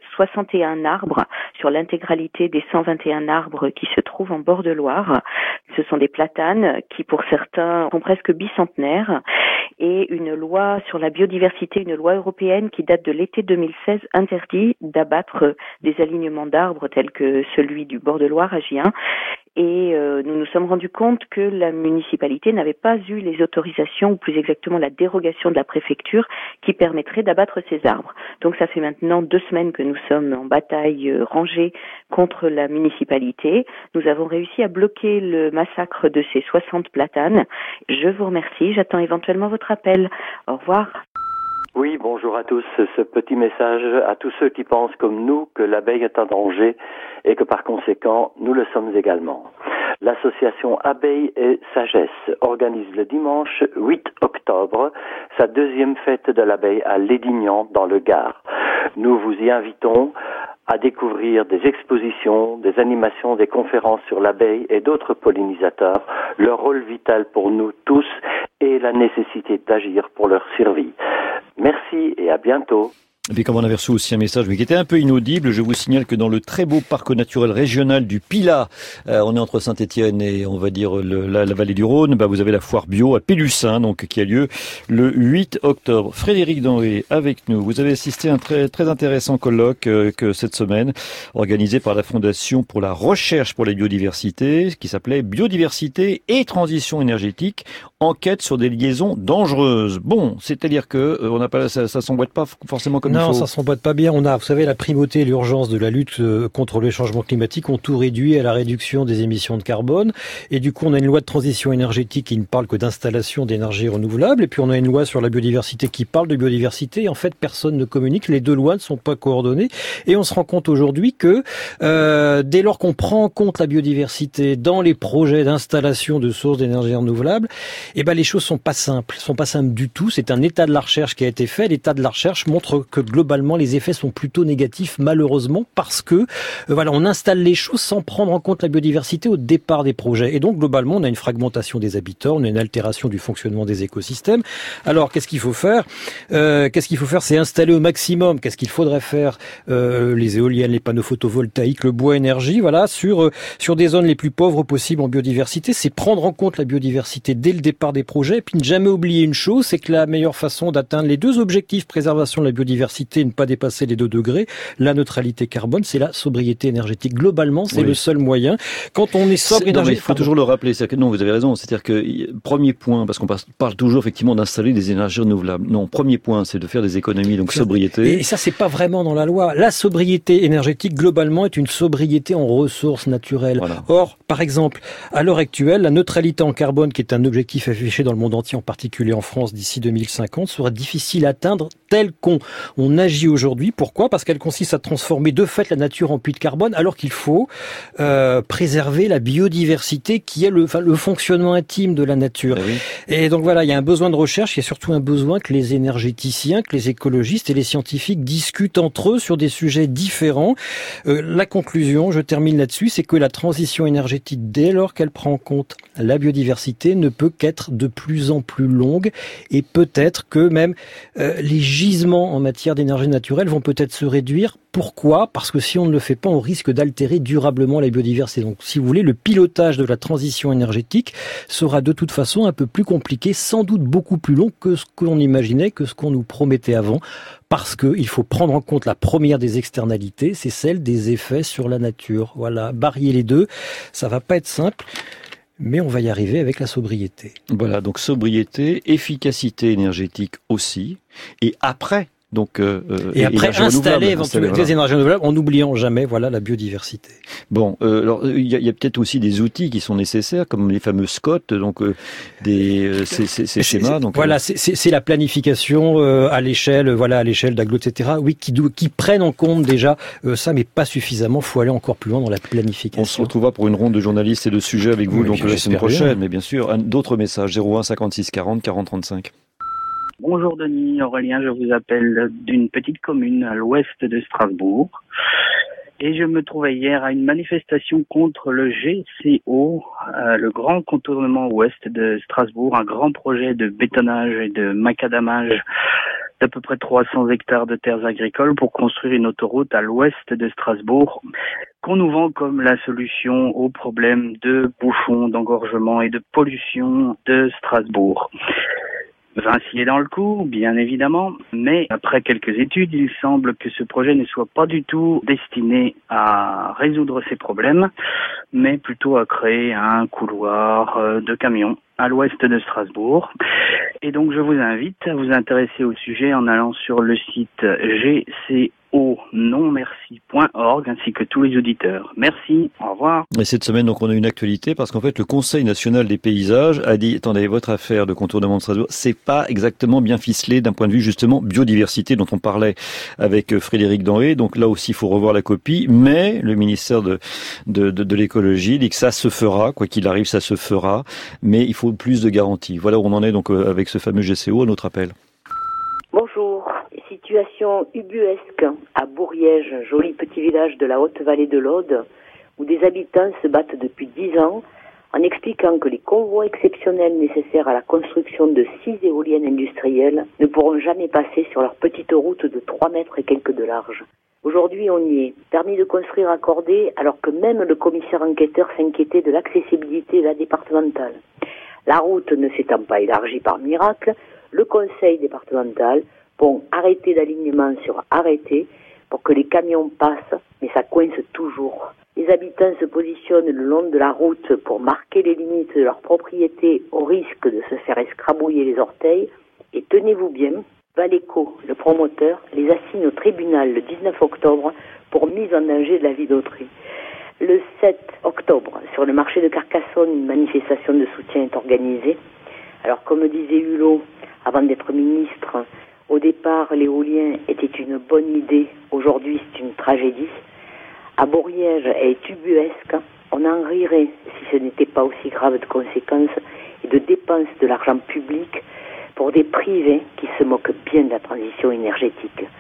61 arbres sur l'intégralité des 121 arbres qui se trouvent en bord de Loire. Ce sont des platanes qui pour certains sont presque bicentenaires et une loi sur la biodiversité, une loi européenne qui date de l'été 2016 interdit d'abattre des alignements d'arbres tels que celui du bord de Loire à Gien. Et nous nous sommes rendus compte que la municipalité n'avait pas eu les autorisations, ou plus exactement la dérogation de la préfecture, qui permettrait d'abattre ces arbres. Donc ça fait maintenant 2 semaines que nous sommes en bataille rangée contre la municipalité. Nous avons réussi à bloquer le massacre de ces 60 platanes. Je vous remercie, j'attends éventuellement votre appel. Au revoir. Oui, bonjour à tous. Ce petit message à tous ceux qui pensent comme nous que l'abeille est en danger et que par conséquent, nous le sommes également. L'association Abeilles et Sagesse organise le dimanche 8 octobre sa 2e fête de l'abeille à Lédignan dans le Gard. Nous vous y invitons à découvrir des expositions, des animations, des conférences sur l'abeille et d'autres pollinisateurs, leur rôle vital pour nous tous et la nécessité d'agir pour leur survie. Merci et à bientôt. Et puis comme on avait reçu aussi un message mais qui était un peu inaudible, je vous signale que dans le très beau parc naturel régional du Pilat, on est entre Saint-Étienne et on va dire la vallée du Rhône, vous avez la foire bio à Pélussin donc qui a lieu le 8 octobre. Frédéric Denré avec nous. Vous avez assisté à un très très intéressant colloque que cette semaine organisé par la Fondation pour la recherche pour la biodiversité qui s'appelait Biodiversité et transition énergétique, enquête sur des liaisons dangereuses. Bon, c'est-à-dire que on n'a pas ça s'emboîte pas forcément comme non, ça s'emboîte pas bien. On a, vous savez, la primauté et l'urgence de la lutte contre le changement climatique ont tout réduit à la réduction des émissions de carbone. Et du coup, on a une loi de transition énergétique qui ne parle que d'installation d'énergie renouvelable. Et puis, on a une loi sur la biodiversité qui parle de biodiversité. Et en fait, personne ne communique. Les 2 lois ne sont pas coordonnées. Et on se rend compte aujourd'hui que dès lors qu'on prend en compte la biodiversité dans les projets d'installation de sources d'énergie renouvelable, les choses sont pas simples du tout. C'est un état de la recherche qui a été fait. L'état de la recherche montre que globalement, les effets sont plutôt négatifs, malheureusement, parce que on installe les choses sans prendre en compte la biodiversité au départ des projets. Et donc, globalement, on a une fragmentation des habitats, on a une altération du fonctionnement des écosystèmes. Alors, qu'est-ce qu'il faut faire ? C'est installer au maximum. Qu'est-ce qu'il faudrait faire ? Les éoliennes, les panneaux photovoltaïques, le bois énergie, sur des zones les plus pauvres possibles en biodiversité. C'est prendre en compte la biodiversité dès le départ des projets, et puis ne jamais oublier une chose, c'est que la meilleure façon d'atteindre les deux objectifs, préservation de la biodiversité et ne pas dépasser les 2 degrés, la neutralité carbone, c'est la sobriété énergétique. Globalement, c'est le seul moyen. Quand on est sobre énergétique... Il faut toujours le rappeler, c'est-à-dire que non, vous avez raison, c'est-à-dire que premier point, parce qu'on parle toujours effectivement d'installer des énergies renouvelables. Non, premier point, c'est de faire des économies, donc sobriété. Et ça, c'est pas vraiment dans la loi. La sobriété énergétique, globalement, est une sobriété en ressources naturelles. Voilà. Or, par exemple, à l'heure actuelle, la neutralité en carbone, qui est un objectif affiché dans le monde entier, en particulier en France, d'ici 2050, sera difficile à atteindre tel qu'on agit aujourd'hui. Pourquoi ? Parce qu'elle consiste à transformer de fait la nature en puits de carbone, alors qu'il faut préserver la biodiversité qui est le fonctionnement intime de la nature. Oui. Et donc voilà, il y a un besoin de recherche, il y a surtout un besoin que les énergéticiens, que les écologistes et les scientifiques discutent entre eux sur des sujets différents. La conclusion, je termine là-dessus, c'est que la transition énergétique, dès lors qu'elle prend en compte la biodiversité, ne peut qu'être de plus en plus longue, et peut-être que même les gisements en matière d'énergie naturelle vont peut-être se réduire. Pourquoi ? Parce que si on ne le fait pas, on risque d'altérer durablement la biodiversité. Donc, si vous voulez, le pilotage de la transition énergétique sera de toute façon un peu plus compliqué, sans doute beaucoup plus long que ce qu'on imaginait, que ce qu'on nous promettait avant, parce qu'il faut prendre en compte la première des externalités, c'est celle des effets sur la nature. Voilà, marier les deux, ça va pas être simple. Mais on va y arriver avec la sobriété. Voilà, donc sobriété, efficacité énergétique aussi, et après... Donc, et après installer éventuellement des énergies renouvelables en n'oubliant jamais la biodiversité. Bon, alors il y a peut-être aussi des outils qui sont nécessaires, comme les fameux SCOT, donc ces schémas. Donc c'est la planification à l'échelle d'agglo, etc. Oui, qui prennent en compte déjà ça, mais pas suffisamment. Faut aller encore plus loin dans la planification. On se retrouvera pour une ronde de journalistes et de sujets avec vous donc la semaine prochaine, mais bien sûr d'autres messages 01 56 40 40 35. Bonjour Denis, Aurélien, je vous appelle d'une petite commune à l'ouest de Strasbourg et je me trouvais hier à une manifestation contre le GCO, le grand contournement ouest de Strasbourg, un grand projet de bétonnage et de macadamage d'à peu près 300 hectares de terres agricoles pour construire une autoroute à l'ouest de Strasbourg qu'on nous vend comme la solution aux problèmes de bouchons, d'engorgement et de pollution de Strasbourg. Vinci est dans le coup, bien évidemment, mais après quelques études, il semble que ce projet ne soit pas du tout destiné à résoudre ces problèmes, mais plutôt à créer un couloir de camions à l'ouest de Strasbourg. Et donc je vous invite à vous intéresser au sujet en allant sur le site gcononmerci.org ainsi que tous les auditeurs. Merci, au revoir. Et cette semaine, donc, on a une actualité parce qu'en fait, le Conseil national des paysages a dit, attendez, votre affaire de contournement de Strasbourg, c'est pas exactement bien ficelé d'un point de vue, justement, biodiversité dont on parlait avec Frédéric Denré. Donc là aussi, il faut revoir la copie, mais le ministère de l'écologie dit que ça se fera, quoi qu'il arrive, ça se fera, mais il faut plus de garanties. Voilà où on en est donc avec ce fameux GCO, à notre appel. Bonjour. Situation ubuesque à Bourriège, joli petit village de la Haute-Vallée de l'Aude, où des habitants se battent depuis 10 ans en expliquant que les convois exceptionnels nécessaires à la construction de 6 éoliennes industrielles ne pourront jamais passer sur leur petite route de 3 mètres et quelques de large. Aujourd'hui, on y est. Permis de construire accordé, alors que même le commissaire enquêteur s'inquiétait de l'accessibilité de la départementale. La route ne s'étant pas élargie par miracle, le conseil départemental pond arrêté d'alignement sur arrêté pour que les camions passent, mais ça coince toujours. Les habitants se positionnent le long de la route pour marquer les limites de leur propriété au risque de se faire escrabouiller les orteils. Et tenez-vous bien, Valéco, le promoteur, les assigne au tribunal le 19 octobre pour mise en danger de la vie d'autrui. Le 7 octobre, sur le marché de Carcassonne, une manifestation de soutien est organisée. Alors, comme disait Hulot, avant d'être ministre, au départ, l'éolien était une bonne idée. Aujourd'hui, c'est une tragédie. À Bourriège, elle est ubuesque. On en rirait si ce n'était pas aussi grave de conséquences et de dépenses de l'argent public pour des privés qui se moquent bien de la transition énergétique.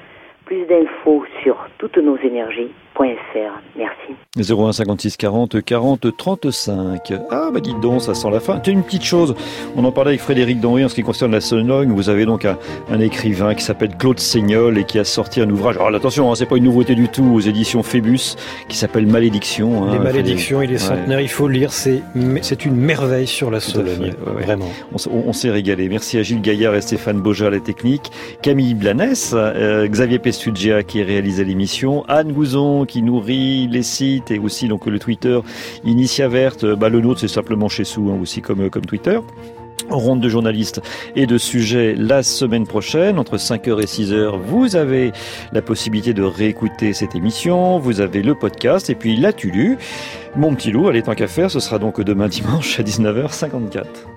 Plus d'infos sur toutes nos énergies.fr. Merci. 01 56 40 40 35. Ah bah dites donc, ça sent la fin. Tiens, une petite chose, on en parlait avec Frédéric Denry en ce qui concerne la Sologne. Vous avez donc un écrivain qui s'appelle Claude Seignol et qui a sorti un ouvrage. Alors attention, c'est pas une nouveauté du tout, aux éditions Phébus, qui s'appelle Malédiction. Les Malédictions, il est centenaire, il faut le lire, c'est une merveille sur la Sologne, vraiment. On s'est régalé. Merci à Gilles Gaillard et Stéphane Beaujat à la technique, Camille Blanès, Xavier Pestugia qui réalisait l'émission, Anne Gouzon qui nourrit les sites et aussi donc le Twitter Initia Verte. Le nôtre c'est simplement chez Sou, aussi comme Twitter. Ronde de journalistes et de sujets la semaine prochaine, entre 5h et 6h, vous avez la possibilité de réécouter cette émission, vous avez le podcast et puis l'as-tu lu ? Mon petit loup, allez, tant qu'à faire, ce sera donc demain dimanche à 19h54.